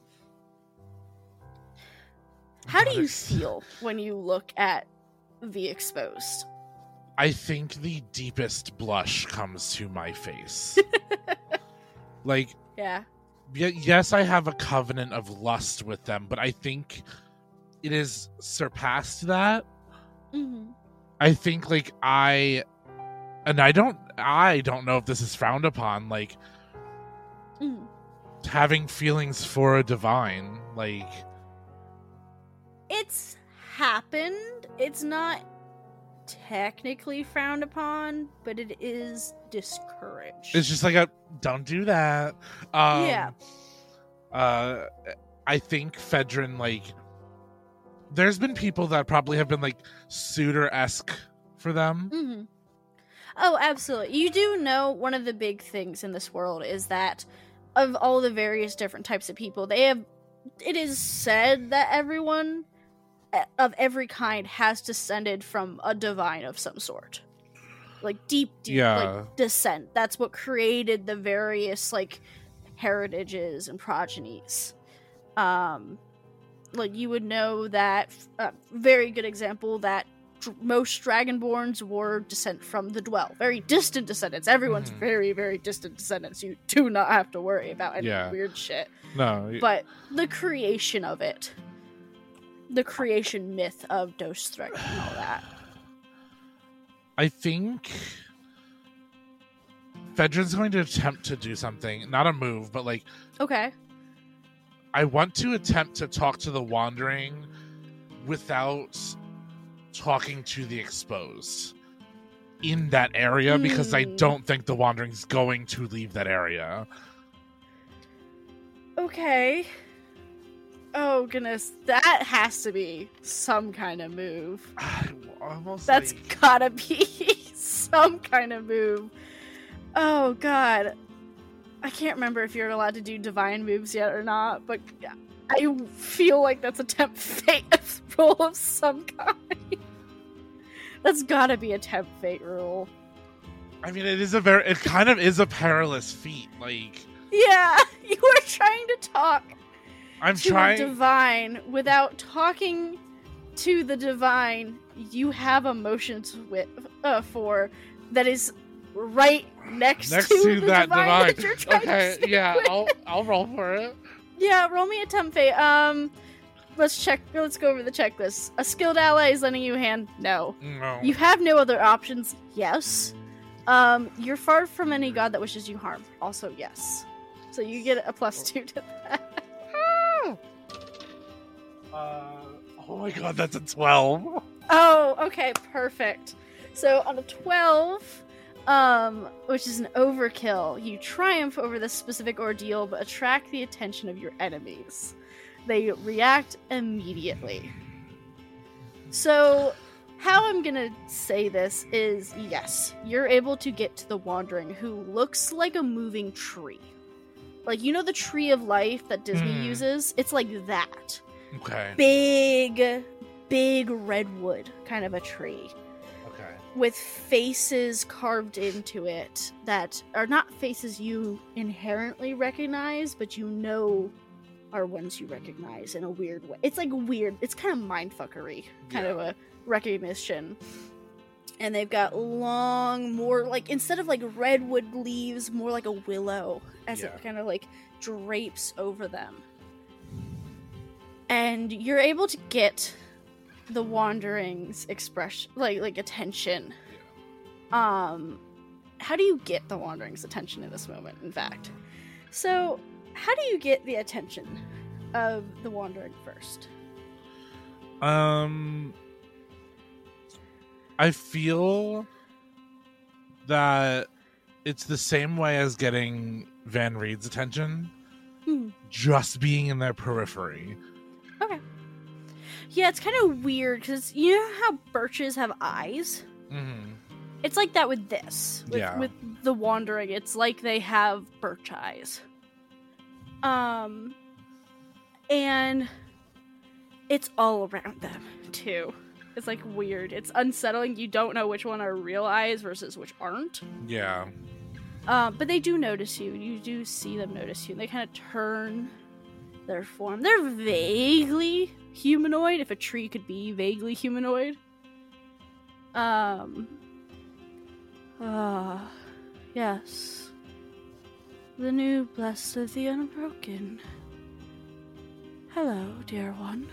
How do you feel when you look at the exposed? I think the deepest blush comes to my face. Like, Yeah. y- yes, I have a covenant of lust with them, but I think it has surpassed that. Mm-hmm. I think, like, I, and I don't, I don't know if this is frowned upon, like, Mm. having feelings for a divine, like, It's happened. It's not technically frowned upon, but it is discouraged. it's just like a, don't do that. Um, Yeah. Uh, I think Fedrin, like, there's been people that probably have been, like, suitor-esque for them. Mm-hmm. Oh, absolutely. You do know one of the big things in this world is that of all the various different types of people, they have. It is said that everyone eh, of every kind has descended from a divine of some sort, like deep, deep, Yeah. like descent. That's what created the various like heritages and progenies. Um, like you would know that a uh, very good example that. Most Dragonborns were descent from the Dwell. Very distant descendants. Everyone's Mhm. very, very distant descendants. You do not have to worry about any Yeah. weird shit. No. y- But the creation of it, the creation myth of Dostrak and all that. I think Fedrin's going to attempt to do something. Not a move, but, like, Okay. I want to attempt to talk to the Wandering without talking to the exposed in that area, because I Hmm. don't think the Wandering's going to leave that area. Okay. Oh, goodness. That has to be some kind of move. I almost That's like, gotta be some kind of move. Oh, God. I can't remember if you're allowed to do divine moves yet or not, but I feel like that's a tempt fate rule of some kind. That's gotta be a tempt fate rule. I mean, it is a very, it kind of is a perilous feat. Like, Yeah, you are trying to talk I'm to trying. a divine without talking to the divine you have emotions with uh, for that is right next, Next to, to the that divine, divine. that you're trying Okay, to stay yeah, with. I'll I'll roll for it. Yeah, roll me a tempt fate. Um, let's check. Let's go over the checklist. A skilled ally is lending you a hand. No. No. You have no other options. Yes. Um, you're far from any god that wishes you harm. Also, yes. So you get a plus two to that. Uh, oh my god, that's a twelve. Oh, okay, perfect. So on a twelve, um, which is an overkill, you triumph over this specific ordeal, but attract the attention of your enemies. They react immediately. So, how I'm gonna say this is yes, you're able to get to the Wandering, who looks like a moving tree. Like, you know the tree of life that Disney Hmm. uses? It's like that. Okay. Big, big redwood kind of a tree. Okay. With faces carved into it that are not faces you inherently recognize, but you know are ones you recognize in a weird way. It's like weird. It's kind of mindfuckery, kind Yeah. of a recognition. And they've got long, more like, instead of like redwood leaves, more like a willow as Yeah. it kind of like drapes over them. And you're able to get the Wandering's expression, like like attention. Um, how do you get the Wandering's attention in this moment? In fact, so how do you get the attention of the Wandering first? Um, I feel that it's the same way as getting Van Reed's attention, Hmm. just being in their periphery. Okay. Yeah, it's kind of weird because you know how birches have eyes? Mm-hmm. It's like that with this. With, Yeah. with the Wandering, it's like they have birch eyes. Um, and it's all around them too. It's like weird. It's unsettling. You don't know which one are real eyes versus which aren't. Yeah. Uh, but they do notice you. You do see them notice you. They kind of turn their form. They're vaguely humanoid, if a tree could be vaguely humanoid. Um. Ah, yes. The new blessed of the unbroken. Hello, dear one.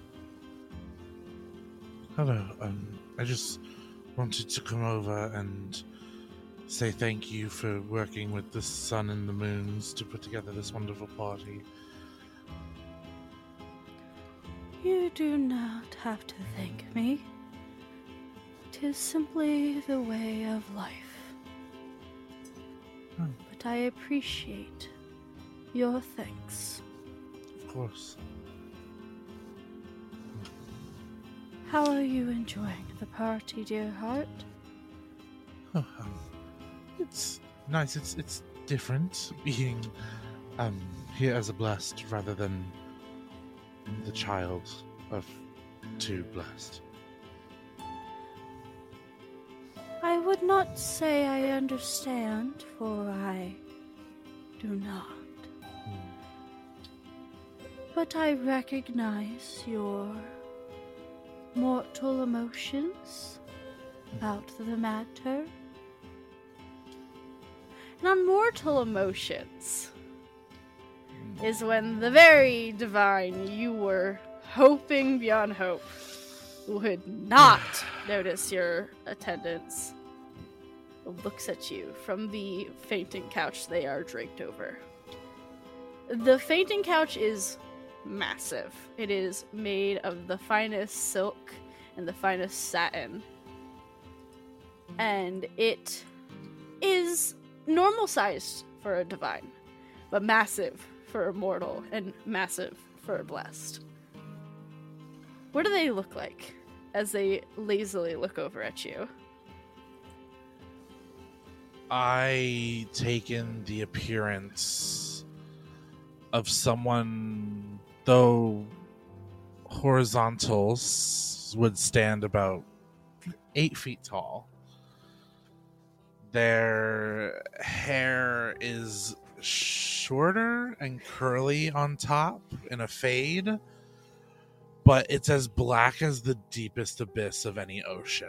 Hello. Um, I just wanted to come over and say thank you for working with the sun and the moons to put together this wonderful party. You do not have to thank me. 'Tis simply the way of life. Hmm. But I appreciate your thanks. Of course. How are you enjoying the party, dear heart? Oh, um, it's nice. It's it's different being um here as a blessed rather than the child of two blessed. I would not say I understand, for I do not. Hmm. But I recognize your mortal emotions about the matter. And on mortal emotions is when the very divine you were hoping beyond hope would not notice your attendance looks at you from the fainting couch they are draped over. The fainting couch is massive. It is made of the finest silk and the finest satin. And it is normal sized for a divine, but massive for a mortal and massive for a blessed. What do they look like as they lazily look over at you? I take in the appearance of someone, though horizontals would stand about eight feet tall. Their hair is shorter and curly on top in a fade, but it's as black as the deepest abyss of any ocean.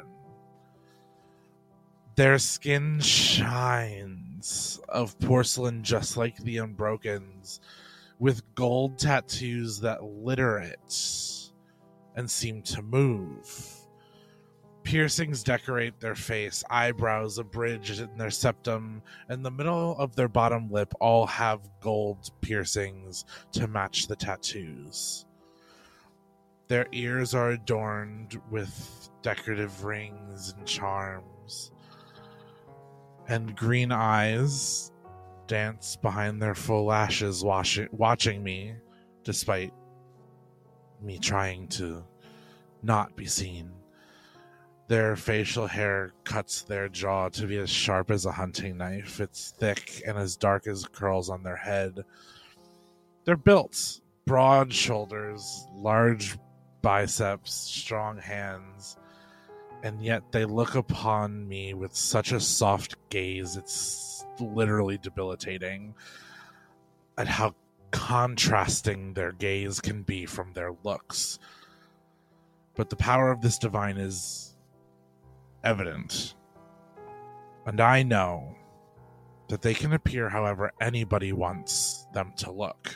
Their skin shines of porcelain just like the Unbrokens, with gold tattoos that litter it and seem to move. Piercings decorate their face, eyebrows, a bridge in their septum, and the middle of their bottom lip all have gold piercings to match the tattoos. Their ears are adorned with decorative rings and charms, and green eyes dance behind their full lashes, watching, watching me, despite me trying to not be seen. Their facial hair cuts their jaw to be as sharp as a hunting knife. It's thick and as dark as curls on their head. They're built, broad shoulders, large biceps, strong hands, and yet they look upon me with such a soft gaze, it's literally debilitating at how contrasting their gaze can be from their looks. But the power of this divine is evident, and I know that they can appear however anybody wants them to look.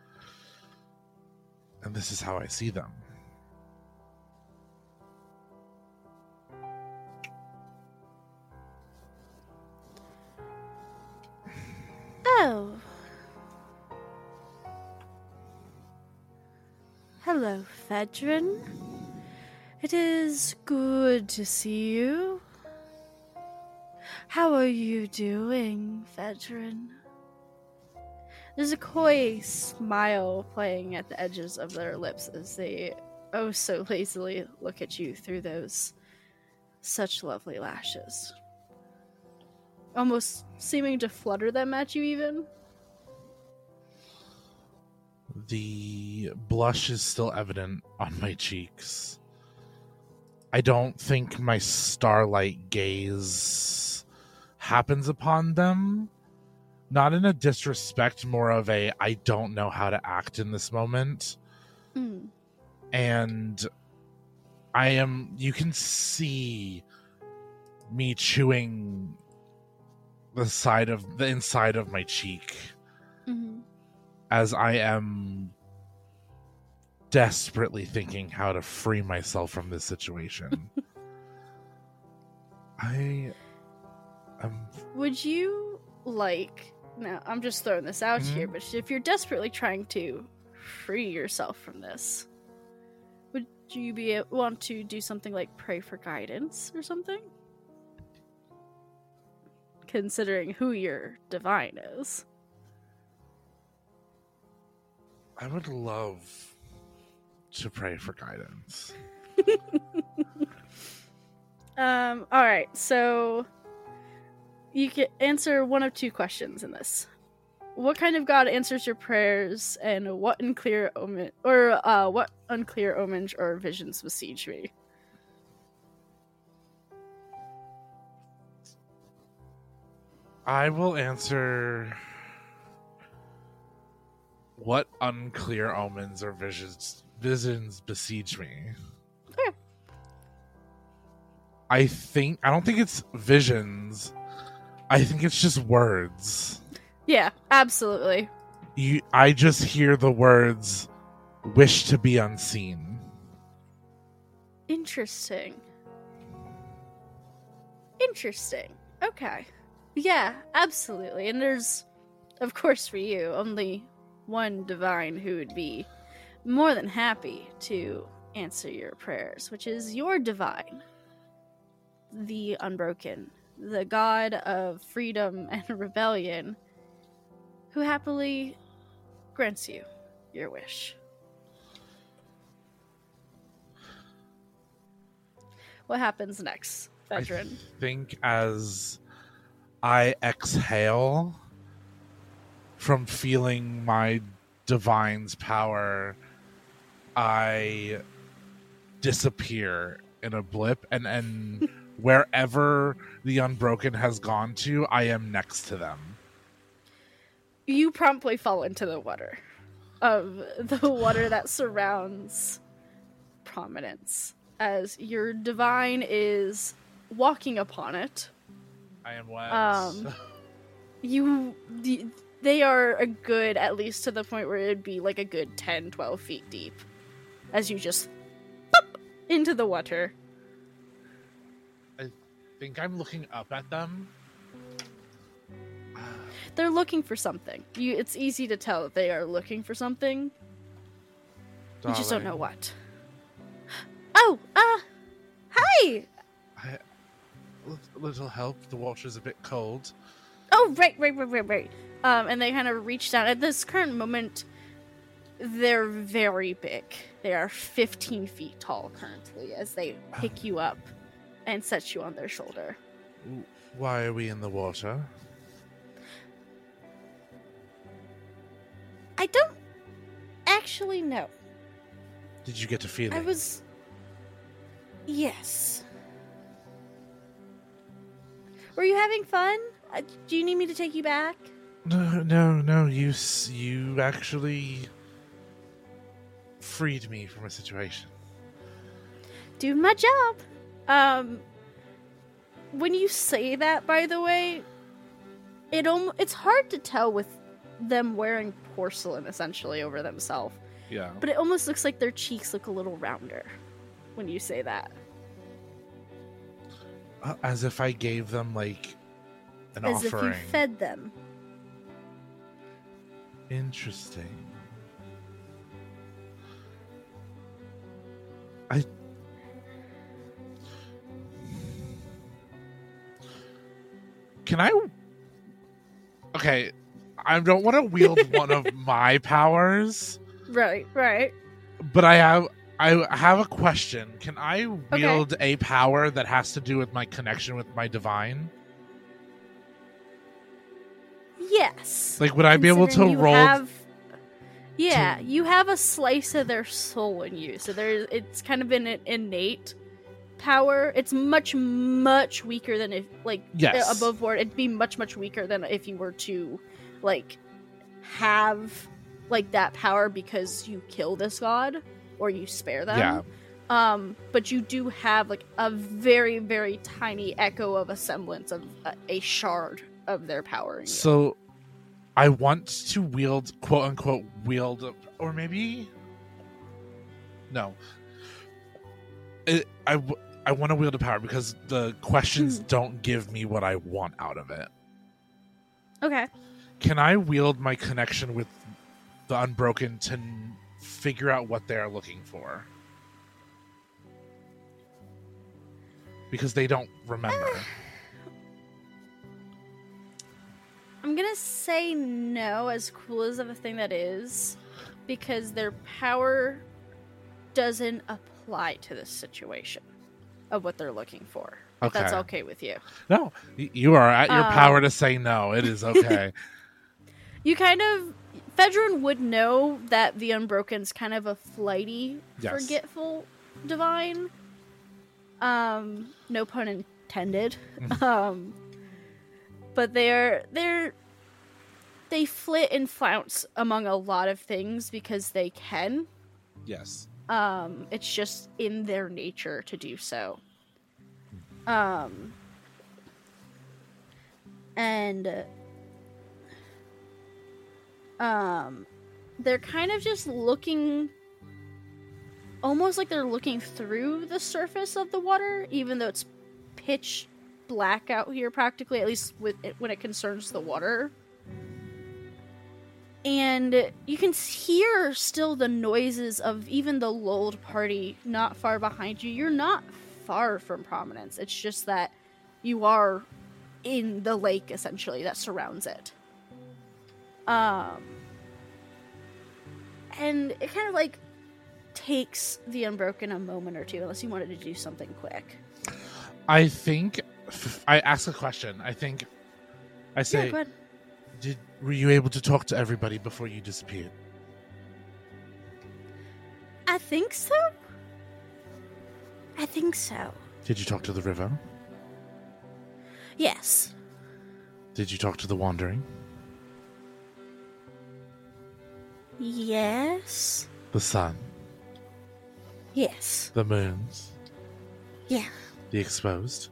And this is how I see them. Oh. Hello, Fedrin. It is good to see you. How are you doing, Fedrin? There's a coy smile playing at the edges of their lips as they oh so lazily look at you through those such lovely lashes. Almost seeming to flutter them at you even. The blush is still evident on my cheeks. I don't think my starlight gaze happens upon them. Not in a disrespect, more of a I don't know how to act in this moment. Mm. And I am, you can see me chewing the side of, the inside of my cheek. Mm-hmm. As I am desperately thinking how to free myself from this situation. I am... Would you like... Now, I'm just throwing this out mm-hmm. here, but if you're desperately trying to free yourself from this, would you be want to do something like pray for guidance or something? Considering who your divine is. I would love to pray for guidance. um, alright, so you can answer one of two questions in this. What kind of god answers your prayers, and what unclear omen or uh what unclear omens or visions besiege me? I will answer what unclear omens or visions visions besiege me. Okay. I think I don't think it's visions. I think it's just words. Yeah, absolutely. You I just hear the words wish to be unseen. Interesting. Interesting. Okay. Yeah, absolutely. And there's, of course, for you, only one divine who would be more than happy to answer your prayers, which is your divine, the Unbroken, the god of freedom and rebellion, who happily grants you your wish. What happens next, Fedrin? I think as I exhale from feeling my divine's power, I disappear in a blip, and, and wherever the Unbroken has gone to, I am next to them. You promptly fall into the water. Of the water that surrounds Prominence, as your divine is walking upon it. I am wet. Um, you, they are a good, at least to the point where it'd be like a good ten, twelve feet deep, as you just pop into the water. I think I'm looking up at them. They're looking for something. You, it's easy to tell that they are looking for something. Darling. You just don't know what. Oh, uh, hi! I, little help. The water's a bit cold. Oh, right, right, right, right, right. Um, and they kind of reach down. At this current moment, they're very big. They are fifteen feet tall currently as they pick you up and sets you on their shoulder. Why are we in the water? I don't actually know. Did you get a feeling? I was... Yes. Were you having fun? Uh, do you need me to take you back? No, no, no. You, s- you actually freed me from a situation. Do my job. Um, when you say that, by the way, it om- it's hard to tell with them wearing porcelain essentially over themselves. Yeah. But it almost looks like their cheeks look a little rounder when you say that. Uh, as if I gave them, like, an As offering. if you fed them. Interesting. I... Can I... Okay, I don't want to wield one of my powers, Right, right. but I have I have a question. Can I wield okay. a power that has to do with my connection with my divine? Yes. Like, would I be able to roll? Have, yeah, to... you have a slice of their soul in you, so there's it's kind of an innate power. It's much, much weaker than if, like, yes. above board. It'd be much, much weaker than if you were to, like, have, like, that power because you kill this god or you spare them. Yeah. Um, but you do have, like, a very, very tiny echo of a semblance of a, a shard of their power in you. So, I want to wield, quote unquote, wield, or maybe, no. It, I, w- I want to wield a power because the questions don't give me what I want out of it. Okay. Can I wield my connection with the Unbroken to n- figure out what they're looking for? Because they don't remember. I'm gonna say no, as cool as of a thing that is, because their power doesn't apply to this situation of what they're looking for. If Okay. that's okay with you. No, y- you are at your Um, power to say no. It is okay. You kind of... Fedrin would know that the Unbroken's kind of a flighty, Yes. forgetful divine. Um, no pun intended. um, but they're... they're... They flit and flounce among a lot of things because they can. Yes. Um, it's just in their nature to do so. Um, and, uh, um, they're kind of just looking, almost like they're looking through the surface of the water, even though it's pitch black out here practically, at least with it, when it concerns the water. And you can hear still the noises of even the lulled party not far behind you. You're not far from Prominence. It's just that you are in the lake, essentially, that surrounds it. Um, and it kind of, like, takes the Unbroken a moment or two, unless you wanted to do something quick. I think... I ask a question. I think... I say... Yeah, go ahead. Did, were you able to talk to everybody before you disappeared? I think so. I think so. Did you talk to the river? Yes. Did you talk to the Wandering? Yes. The sun? Yes. The moons? Yeah. The Exposed?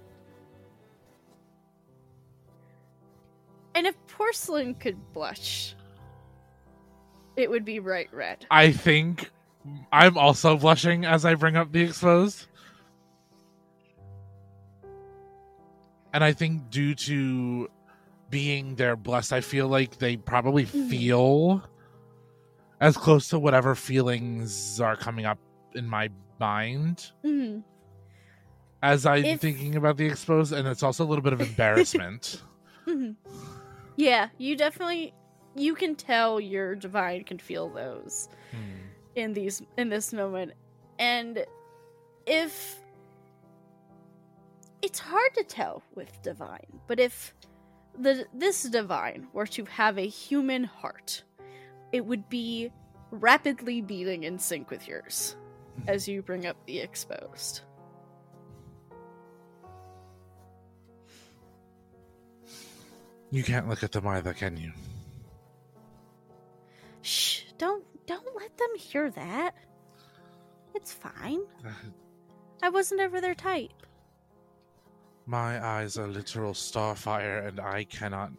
And if porcelain could blush, it would be bright red. I think I'm also blushing as I bring up the Exposed. And I think due to being there blessed, I feel like they probably mm-hmm. feel as close to whatever feelings are coming up in my mind mm-hmm. as I'm if... thinking about the Exposed. And it's also a little bit of embarrassment. mm-hmm. Yeah, you definitely, you can tell your divine can feel those hmm. in these, in this moment. And if it's hard to tell with divine, but if the this divine were to have a human heart, it would be rapidly beating in sync with yours as you bring up the exposed. You can't look at them either, can you? Shh, don't don't let them hear that. It's fine. Uh, I wasn't ever their type. My eyes are literal starfire, and I cannot...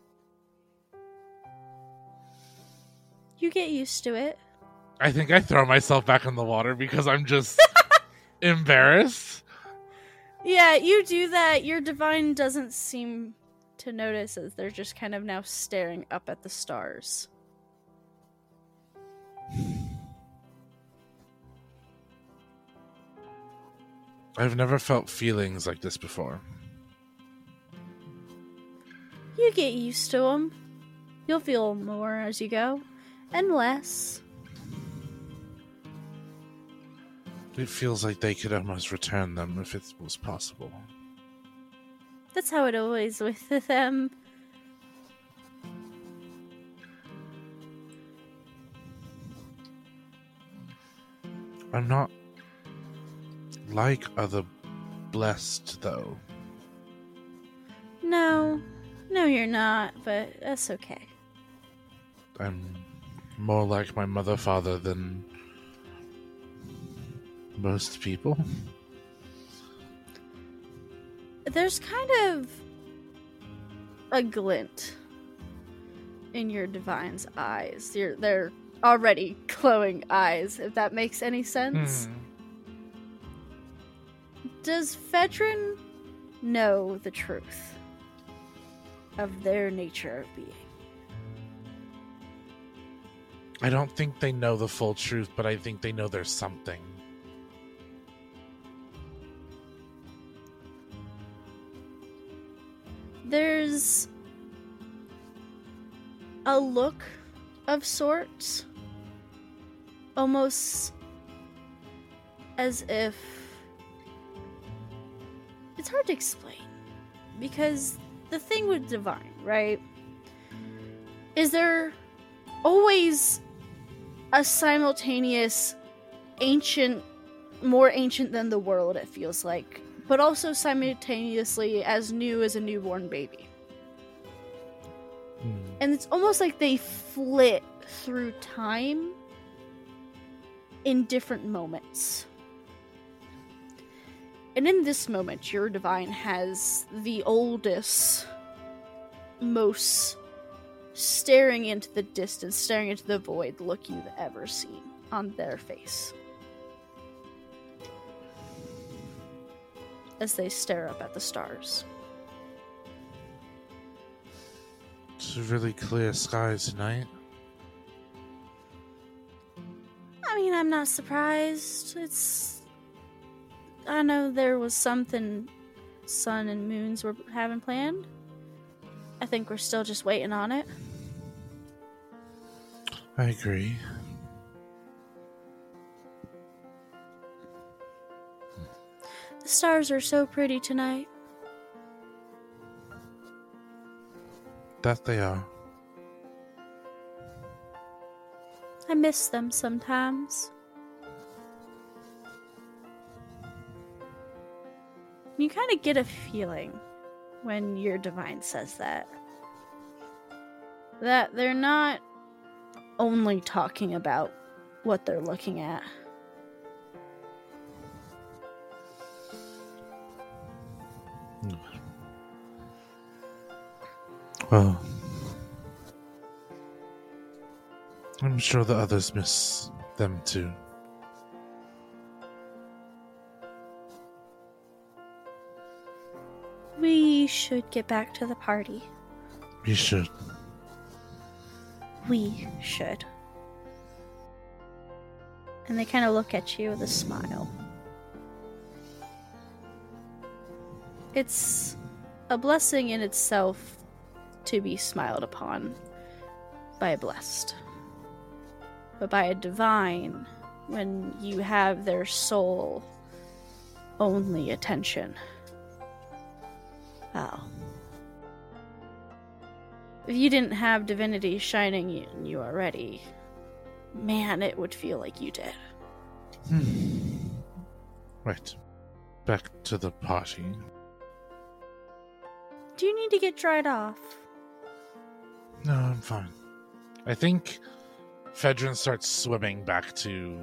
You get used to it. I think I throw myself back in the water because I'm just embarrassed. Yeah, you do that. Your divine doesn't seem to notice as they're just kind of now staring up at the stars. I've never felt feelings like this before. You get used to them. You'll feel more as you go, and less. It feels like they could almost return them if it was possible. That's how it always with them. I'm not like other blessed, though. No, no you're not, but that's okay. I'm more like my mother, father than most people. There's kind of a glint in your divine's eyes. Your, they're already glowing eyes, if that makes any sense. Hmm. Does Fedrin know the truth of their nature of being? I don't think they know the full truth, but I think they know there's something. There's a look of sorts, almost as if... It's hard to explain, because the thing with divine, right, is there always a simultaneous ancient, more ancient than the world, it feels like, but also simultaneously as new as a newborn baby. Hmm. And it's almost like they flit through time in different moments. And in this moment, your divine has the oldest, most staring into the distance, staring into the void look you've ever seen on their face. As they stare up at the stars. It's a really clear sky tonight. I mean, I'm not surprised. It's... I know there was something sun and moons were having planned. I think we're still just waiting on it. I agree. The stars are so pretty tonight. That they are. I miss them sometimes. You kind of get a feeling when your divine says that. That they're not only talking about what they're looking at. Well, I'm sure the others miss them too. We should get back to the party. We should. We should. And they kind of look at you with a smile. It's a blessing in itself to be smiled upon by a blessed. But by a divine, when you have their soul only attention, Oh. If you didn't have divinity shining in you already, man, it would feel like you did. Hmm. Right. Back to the party. Do you need to get dried off? No, I'm fine. I think Fedrin starts swimming back to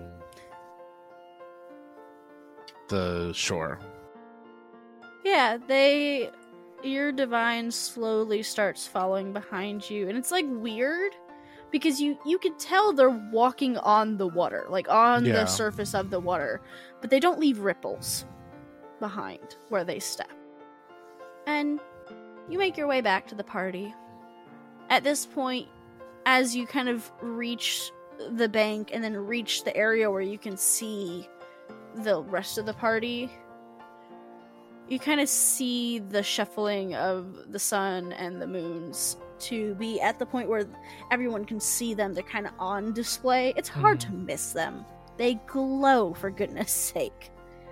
the shore. Yeah, they... Your divine slowly starts following behind you, and it's, like, weird, because you, you can tell they're walking on the water, like, on Yeah. the surface of the water, but they don't leave ripples behind where they step. And you make your way back to the party. At this point, as you kind of reach the bank and then reach the area where you can see the rest of the party, you kind of see the shuffling of the sun and the moons to be at the point where everyone can see them. They're kind of on display. It's hard Mm. to miss them. They glow, for goodness sake.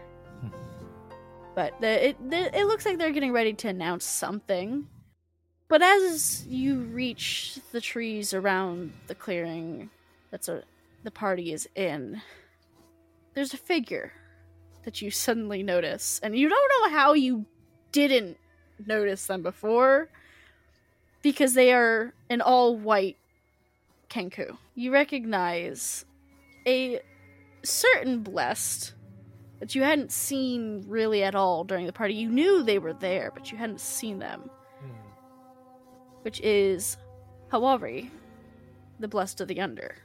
But the, it, the, it looks like they're getting ready to announce something. But as you reach the trees around the clearing that's a, the party is in, there's a figure that you suddenly notice. And you don't know how you didn't notice them before, because they are an all-white Kenku. You recognize a certain blessed that you hadn't seen really at all during the party. You knew they were there, but you hadn't seen them. Which is Hawari, the Blessed of the Under.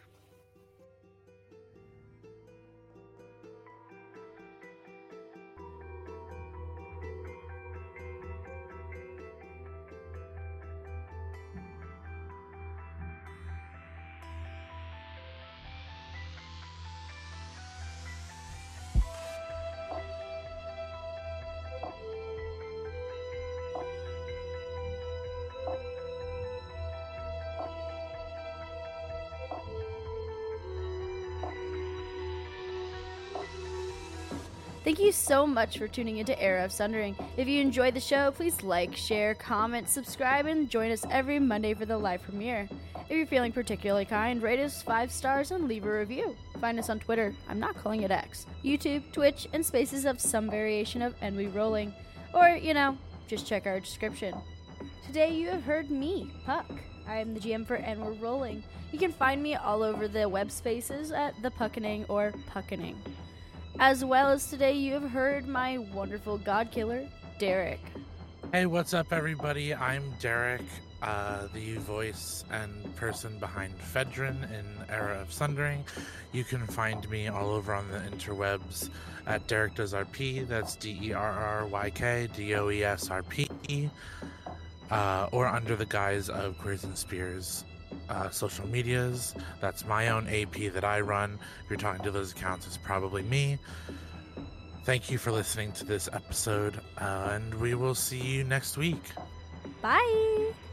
Thank you so much for tuning into Era of Sundering. If you enjoyed the show, please like, share, comment, subscribe, and join us every Monday for the live premiere. If you're feeling particularly kind, rate us five stars and leave a review. Find us on Twitter, I'm not calling it X, YouTube, Twitch, and spaces of some variation of And We Rolling. Or, you know, just check our description. Today you have heard me, Puck. I am the G M for And We're Rolling. You can find me all over the web spaces at The Puckening or Puckening. As well as today, you have heard my wonderful god killer, Derek. Hey, what's up, everybody? I'm Derek, uh, the voice and person behind Fedrin in Era of Sundering. You can find me all over on the interwebs at Derek Does R P. That's D E R R Y K D O E S R P. Uh, or under the guise of Queers and Spears. Uh, social medias. That's my own A P that I run. If you're talking to those accounts, it's probably me. Thank you for listening to this episode, uh, and we will see you next week. Bye!